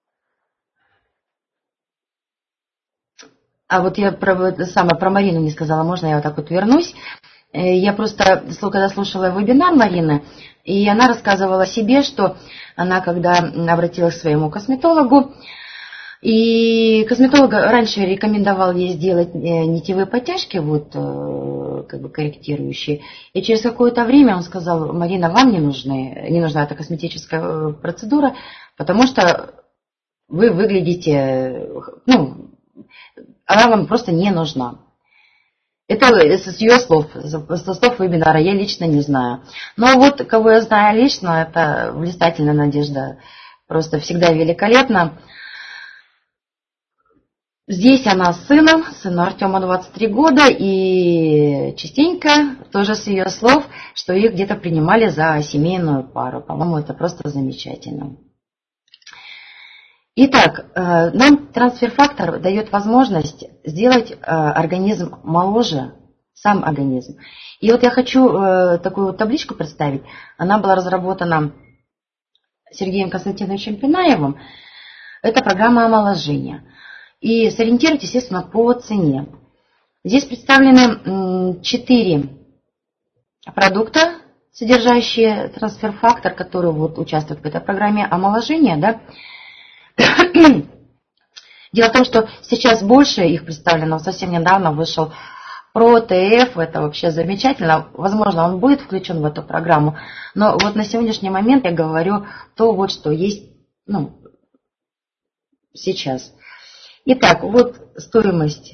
[SPEAKER 1] А вот я про Марину не сказала, можно я вот так вот вернусь? Я просто, когда слушала вебинар Марины, и она рассказывала о себе, что она, когда обратилась к своему косметологу, и косметолог раньше рекомендовал ей сделать нитевые подтяжки, вот, как бы корректирующие. И через какое-то время он сказал: Марина, вам не нужна эта косметическая процедура, потому что вы выглядите, она вам просто не нужна. Это с ее слов, со слов вебинара, я лично не знаю. Но вот кого я знаю лично, это блистательная Надежда, просто всегда великолепна. Здесь она с сыном, сыну Артему 23 года, и частенько, тоже с ее слов, что их где-то принимали за семейную пару. По-моему, это просто замечательно. Итак, нам трансфер-фактор дает возможность сделать организм моложе, сам организм. И вот я хочу такую вот табличку представить. Она была разработана Сергеем Константиновичем Пинаевым. Это программа омоложения. И сориентируйтесь, естественно, по цене. Здесь представлены 4 продукта, содержащие трансфер-фактор, который вот участвует в этой программе омоложения. Да? Дело в том, что сейчас больше их представлено. Совсем недавно вышел ПРО-ТФ, это вообще замечательно. Возможно, он будет включен в эту программу. Но вот на сегодняшний момент я говорю то, вот, что есть сейчас. Итак, вот стоимость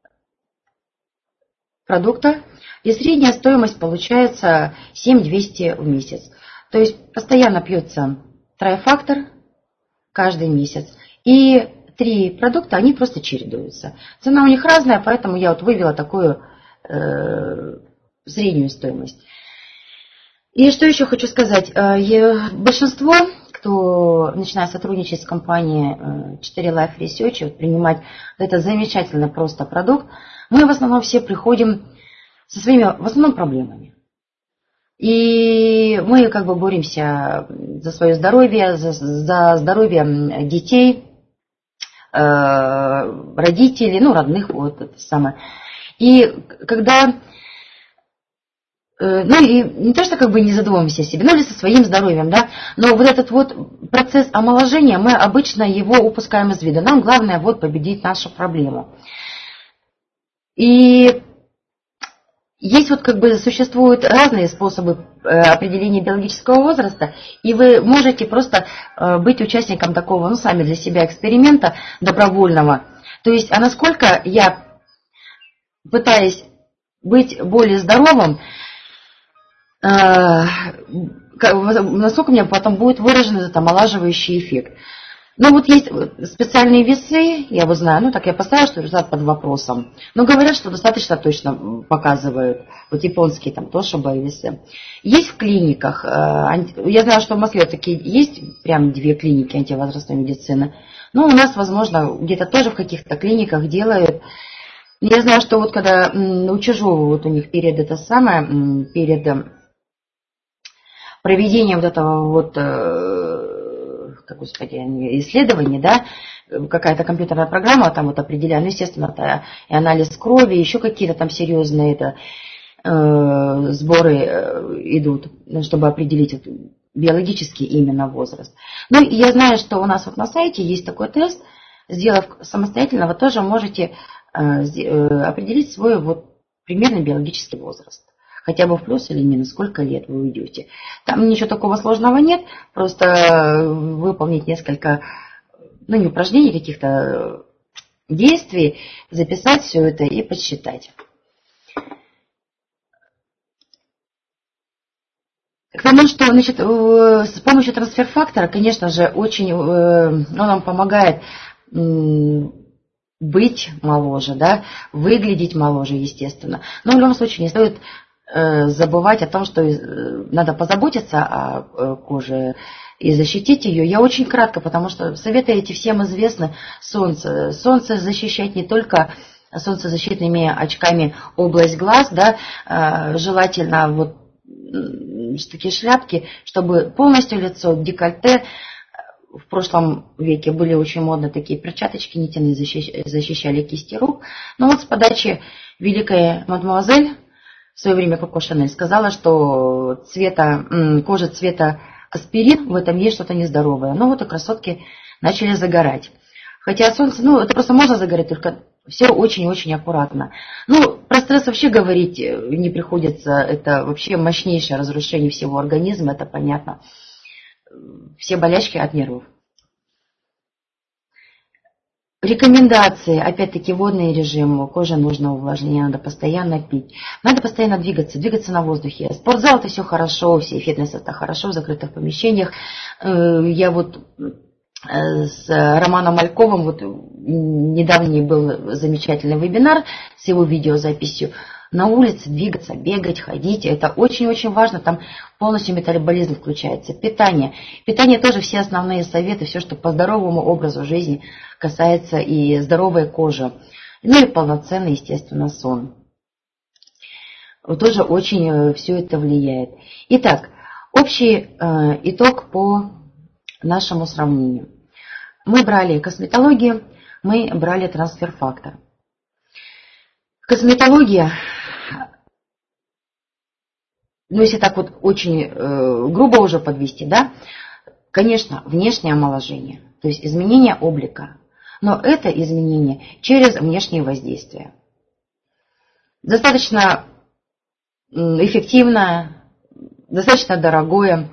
[SPEAKER 1] продукта. И средняя стоимость получается 7200 в месяц. То есть постоянно пьется трайфактор каждый месяц. И 3 продукта, они просто чередуются. Цена у них разная, поэтому я вот вывела такую среднюю стоимость. И что еще хочу сказать. Большинство, кто начинает сотрудничать с компанией 4 Life Research, принимать это замечательный просто продукт, мы в основном все приходим со своими, в основном, проблемами. И мы как бы боремся за свое здоровье, за здоровье детей, родителей, родных, вот это самое. И когда, и не то, что как бы не задумываемся о себе, или со своим здоровьем, да, но вот этот вот процесс омоложения, мы обычно его упускаем из вида. Нам главное вот победить нашу проблему. И есть вот как бы существуют разные способы определения биологического возраста, и вы можете просто быть участником такого, сами для себя эксперимента добровольного. То есть, а насколько я, пытаясь быть более здоровым, насколько у меня потом будет выражен этот омолаживающий эффект. Ну вот есть специальные весы, я вот знаю, ну так я поставила, что результат под вопросом. Но говорят, что достаточно точно показывают. Вот японские там тошиба весы. Есть в клиниках, я знаю, что в Москве такие есть прям 2 клиники антивозрастной медицины. Но у нас, возможно, где-то тоже в каких-то клиниках делают. Я знаю, что вот когда учажевывают у них перед это самое, перед проведением вот этого вот, господи, исследований, да, какая-то компьютерная программа там вот определяет, ну, естественно, это и анализ крови, еще какие-то там серьезные это, сборы идут, чтобы определить вот, биологический именно возраст. Ну, и я знаю, что у нас вот на сайте есть такой тест, сделав самостоятельно, вы тоже можете определить свой вот примерный биологический возраст. Хотя бы в плюс или минус, сколько лет вы уйдете. Там ничего такого сложного нет, просто выполнить несколько, ну не упражнений, каких-то действий, записать все это и подсчитать. К тому, что значит, с помощью трансфер-фактора, конечно же, очень он нам помогает быть моложе, да, выглядеть моложе, естественно. Но в любом случае не стоит забывать о том, что надо позаботиться о коже и защитить ее. Я очень кратко, потому что советы эти всем известны. Солнце. Солнце защищать не только солнцезащитными очками область глаз, да, желательно вот такие шляпки, чтобы полностью лицо, декольте. В прошлом веке были очень модны такие перчаточки нитяные, защищали кисти рук. Но вот с подачи великой мадемуазель в свое время Коко Шанель сказала, что кожа цвета аспирин, в этом есть что-то нездоровое. Но вот и красотки начали загорать. Хотя от солнца, ну, это просто можно загореть, только все очень-очень аккуратно. Ну, про стресс вообще говорить не приходится. Это вообще мощнейшее разрушение всего организма, это понятно. Все болячки от нервов. Рекомендации, опять-таки, водный режим, коже нужно увлажнение, надо постоянно пить. Надо постоянно двигаться на воздухе. Спортзал это все хорошо, все фитнес это хорошо, в закрытых помещениях. Я вот с Романом Мальковым, вот недавний был замечательный вебинар с его видеозаписью. На улице двигаться, бегать, ходить, это очень-очень важно, там полностью метаболизм включается. Питание. Питание тоже все основные советы, все, что по здоровому образу жизни касается и здоровой кожи. Ну и полноценный, естественно, сон. Тоже очень все это влияет. Итак, общий итог по нашему сравнению. Мы брали косметологию, мы брали трансфер-фактор. Косметология, ну если так вот очень грубо уже подвести, да, конечно, внешнее омоложение, то есть изменение облика, но это изменение через внешние воздействия. Достаточно эффективное, достаточно дорогое,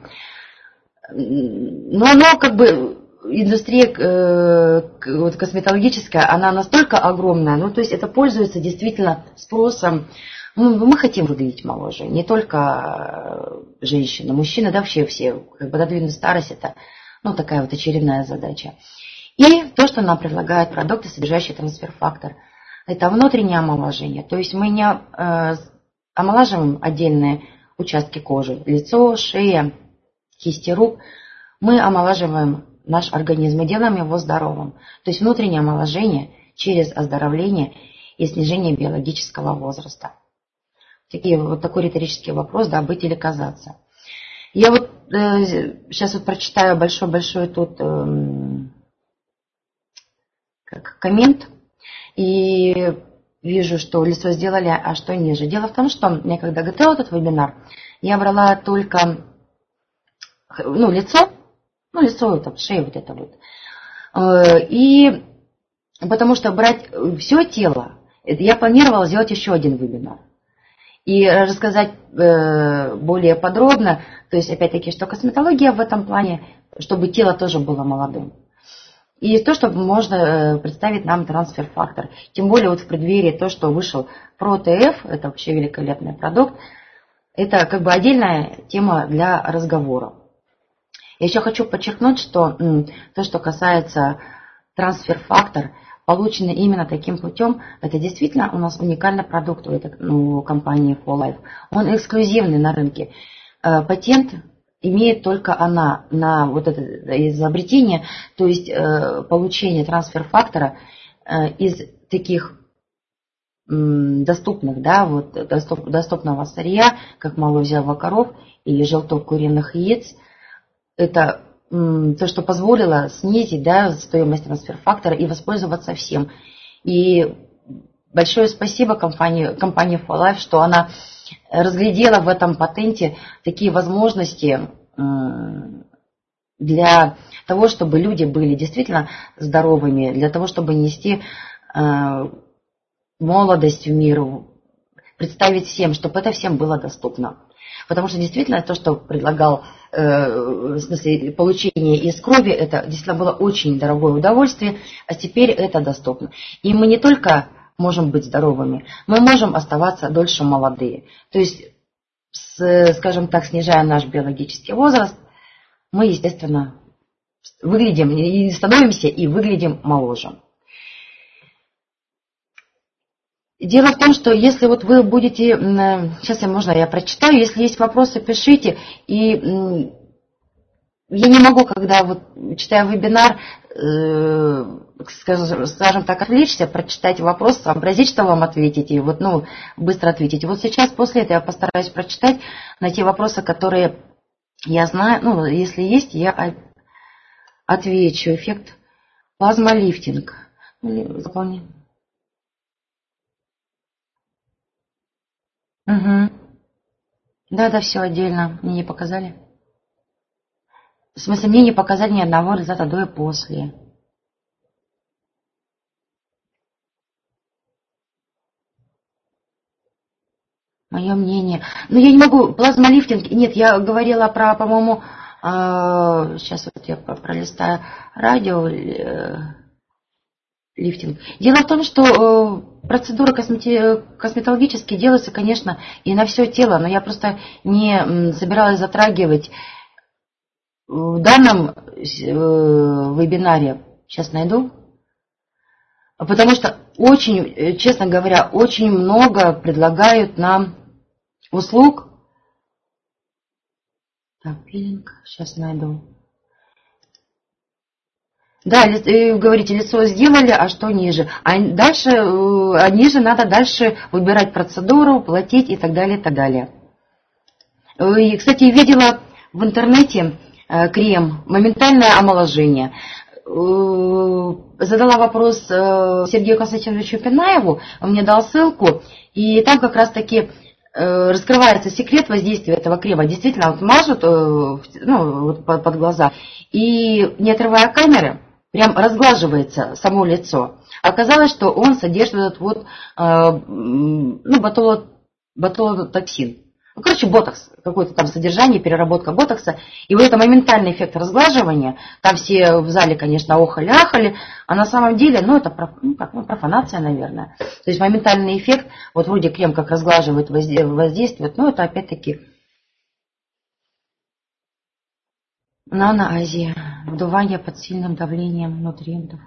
[SPEAKER 1] но оно как бы... Индустрия вот, косметологическая, она настолько огромная, ну то есть это пользуется действительно спросом. Мы хотим выглядеть моложе, не только женщины, мужчины, да вообще все, как бы додвинуть старость, это ну, такая вот очередная задача. И то, что нам предлагают продукты, содержащие трансфер-фактор, это внутреннее омоложение, то есть мы не омолаживаем отдельные участки кожи, лицо, шея, кисти рук, мы омолаживаем наш организм, мы делаем его здоровым. То есть внутреннее омоложение через оздоровление и снижение биологического возраста. Вот такой риторический вопрос, да, быть или казаться. Я вот сейчас вот прочитаю большой-большой тут коммент и вижу, что лицо сделали, а что ниже. Дело в том, что я когда готовила этот вебинар, я брала только лицо, это, шея вот это вот. И потому что брать все тело, я планировала сделать еще один вебинар. И рассказать более подробно, то есть опять-таки, что косметология в этом плане, чтобы тело тоже было молодым. И то, что можно представить нам трансфер-фактор. Тем более вот в преддверии то, что вышел ProTF, это вообще великолепный продукт, это как бы отдельная тема для разговора. Я еще хочу подчеркнуть, что то, что касается трансфер-фактор, полученный именно таким путем, это действительно у нас уникальный продукт у этой компании ForLife. Он эксклюзивный на рынке. Патент имеет только она на вот это изобретение, то есть получение трансфер-фактора из таких доступных, да, вот доступного сырья, как молозива коров или желток куриных яиц. Это то, что позволило снизить, да, стоимость трансфер-фактора и воспользоваться всем. И большое спасибо компании ForLife, что она разглядела в этом патенте такие возможности для того, чтобы люди были действительно здоровыми, для того, чтобы нести молодость в мир, представить всем, чтобы это всем было доступно. Потому что действительно то, что предлагал, в смысле получение из крови, это действительно было очень дорогое удовольствие, а теперь это доступно. И мы не только можем быть здоровыми, мы можем оставаться дольше молодые. То есть, скажем так, снижая наш биологический возраст, мы, естественно, выглядим и становимся и выглядим моложе. Дело в том, что если вот вы будете, сейчас я прочитаю, если есть вопросы, пишите. И я не могу, когда вот читаю вебинар, скажем так, отвлечься, прочитать вопрос, сообразить, что вам ответить, и вот, быстро ответить. Вот сейчас, после этого я постараюсь прочитать на те вопросы, которые я знаю, если есть, я отвечу. Эффект плазмолифтинг. Заполнение. Угу. Да, все отдельно. Мне не показали. В смысле, мне не показали ни одного результата до и после. Мое мнение. Я не могу. Плазмолифтинг. Нет, я говорила про, по-моему, сейчас вот я пролистаю радио. Лифтинг. Дело в том, что процедуры косметологические делаются, конечно, и на все тело, но я просто не собиралась затрагивать в данном вебинаре. Сейчас найду. Потому что очень, честно говоря, очень много предлагают нам услуг. Так, пилинг, сейчас найду. Да, говорите, лицо сделали, а что ниже? А дальше, ниже надо дальше выбирать процедуру, платить и так далее, и так далее. И, кстати, видела в интернете крем «Моментальное омоложение». Задала вопрос Сергею Константиновичу Пинаеву, он мне дал ссылку, и там как раз-таки раскрывается секрет воздействия этого крема. Действительно, вот мажут под глаза, и не отрывая камеры, прям разглаживается само лицо. Оказалось, что он содержит ботулотоксин. Ботокс, какое-то там содержание, переработка ботокса. И вот это моментальный эффект разглаживания. Там все в зале, конечно, охали-ахали. А на самом деле, это профанация, наверное. То есть моментальный эффект, вот вроде крем как разглаживает, воздействует, это опять-таки Наноазия. Вдувание под сильным давлением нутриентов.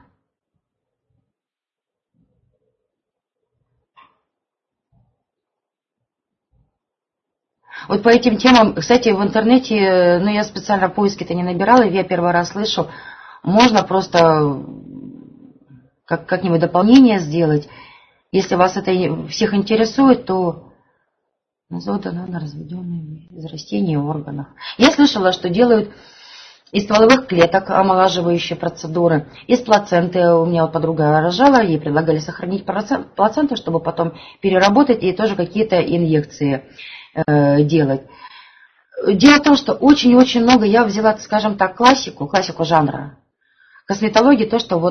[SPEAKER 1] Вот по этим темам, кстати, в интернете, я специально поиски-то не набирала, я первый раз слышу, можно просто как-нибудь дополнение сделать. Если вас это всех интересует, то разведенные из растений и органов. Я слышала, что делают из стволовых клеток омолаживающие процедуры, из плаценты. У меня подруга рожала, ей предлагали сохранить плаценту, чтобы потом переработать и тоже какие-то инъекции делать. Дело в том, что очень-очень много я взяла, скажем так, классику жанра. Косметологии, то, что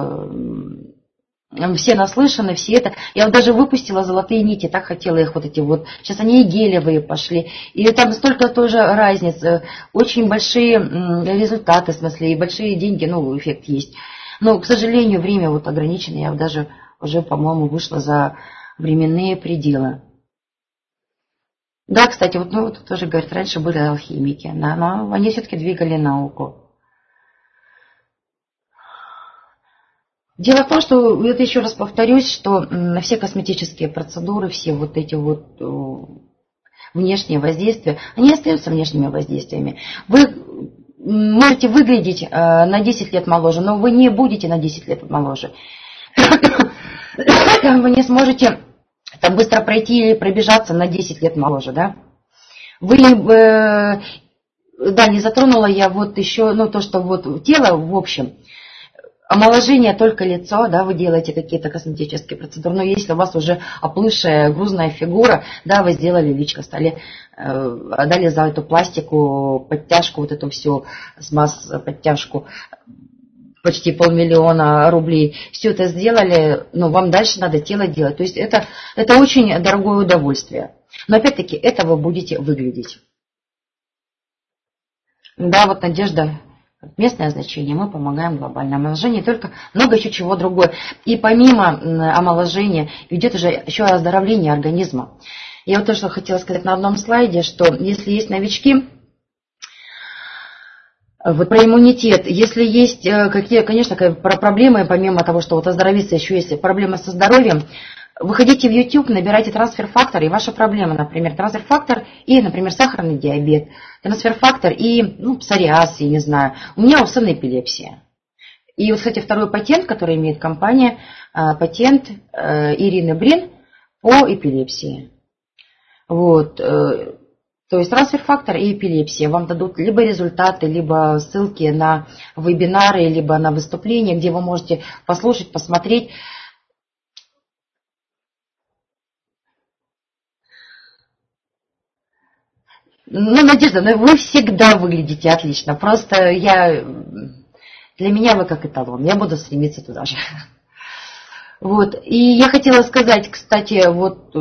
[SPEAKER 1] все наслышаны, все это. Я даже выпустила золотые нити, так хотела их Сейчас они и гелевые пошли. И там столько тоже разниц. Очень большие результаты, в смысле, и большие деньги, эффект есть. Но, к сожалению, время ограничено. Я даже уже, по-моему, вышла за временные пределы. Да, кстати, вот, ну, вот тоже, говорят, раньше были алхимики, да, но они все-таки двигали науку. Дело в том, что, вот еще раз повторюсь, что все косметические процедуры, все вот эти вот внешние воздействия, они остаются внешними воздействиями. Вы можете выглядеть на 10 лет моложе, но вы не будете на 10 лет моложе. Вы не сможете там быстро пройти или пробежаться на 10 лет моложе, да? Вы, да, не затронула я вот еще, ну, то, что вот тело, в общем, омоложение только лицо, да, вы делаете какие-то косметические процедуры, но если у вас уже оплывшая грузная фигура, да, вы сделали личико, отдали за эту пластику, подтяжку, вот эту всю подтяжку, почти 500 000 рублей, все это сделали, но вам дальше надо тело делать. То есть это очень дорогое удовольствие. Но опять-таки это вы будете выглядеть. Да, вот Надежда, местное значение, мы помогаем глобальное омоложение, только много еще чего другое. И помимо омоложения идет уже еще оздоровление организма. Я вот тоже хотела сказать на одном слайде, что если есть новички, вот про иммунитет. Если есть какие, конечно, проблемы, помимо того, что вот оздоровиться, еще есть проблемы со здоровьем, выходите в YouTube, набирайте трансфер-фактор, и ваша проблема, например, трансфер-фактор и, например, сахарный диабет, трансфер-фактор и, ну, псориаз, я не знаю. У меня у сына эпилепсия. И вот, кстати, второй патент, который имеет компания, патент Ирины Брин по эпилепсии. Вот. То есть трансфер-фактор и эпилепсия вам дадут либо результаты, либо ссылки на вебинары, либо на выступления, где вы можете послушать, посмотреть. Ну, Надежда, вы всегда выглядите отлично. Просто для меня вы как эталон. Я буду стремиться туда же. Вот. И я хотела сказать, кстати, вот...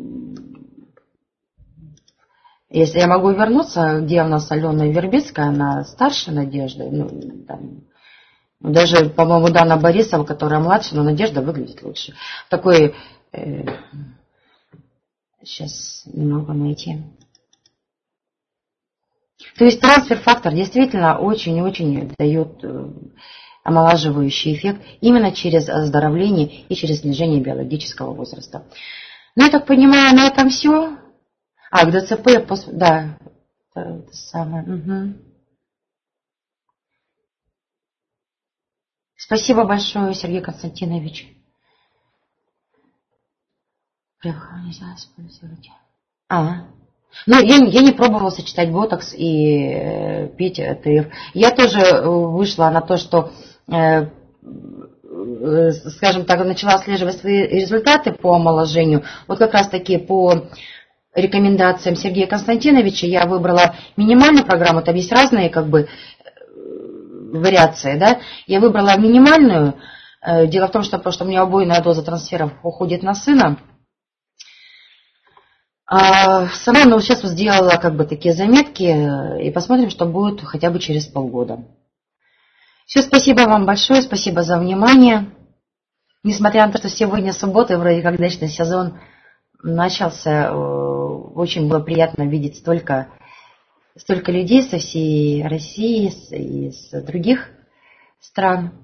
[SPEAKER 1] Если я могу вернуться, где у нас Алена Вербицкая, она старше Надежды, ну, там, даже, по-моему, Дана Борисова, которая младше, но Надежда выглядит лучше. Такой, сейчас не могу найти. То есть трансфер-фактор действительно очень-очень дает омолаживающий эффект именно через оздоровление и через снижение биологического возраста. Ну, я так понимаю, на этом все. А, к ДЦП, да, это самое. Угу. Спасибо большое, Сергей Константинович. Нельзя использовать. Ну, я не пробовала сочетать ботокс и пить ТФ. Я тоже вышла на то, что, скажем так, начала отслеживать свои результаты по омоложению. Вот как раз таки по рекомендациям Сергея Константиновича я выбрала минимальную программу, там есть разные как бы вариации, да. Я выбрала минимальную. Дело в том, что у меня убойная доза трансферов уходит на сына. Сама, ну, сейчас вот сделала как бы такие заметки и посмотрим, что будет хотя бы через полгода. Все, спасибо вам большое, спасибо за внимание. Несмотря на то, что сегодня суббота, вроде как дачный сезон начался, очень было приятно видеть столько людей со всей России и с других стран.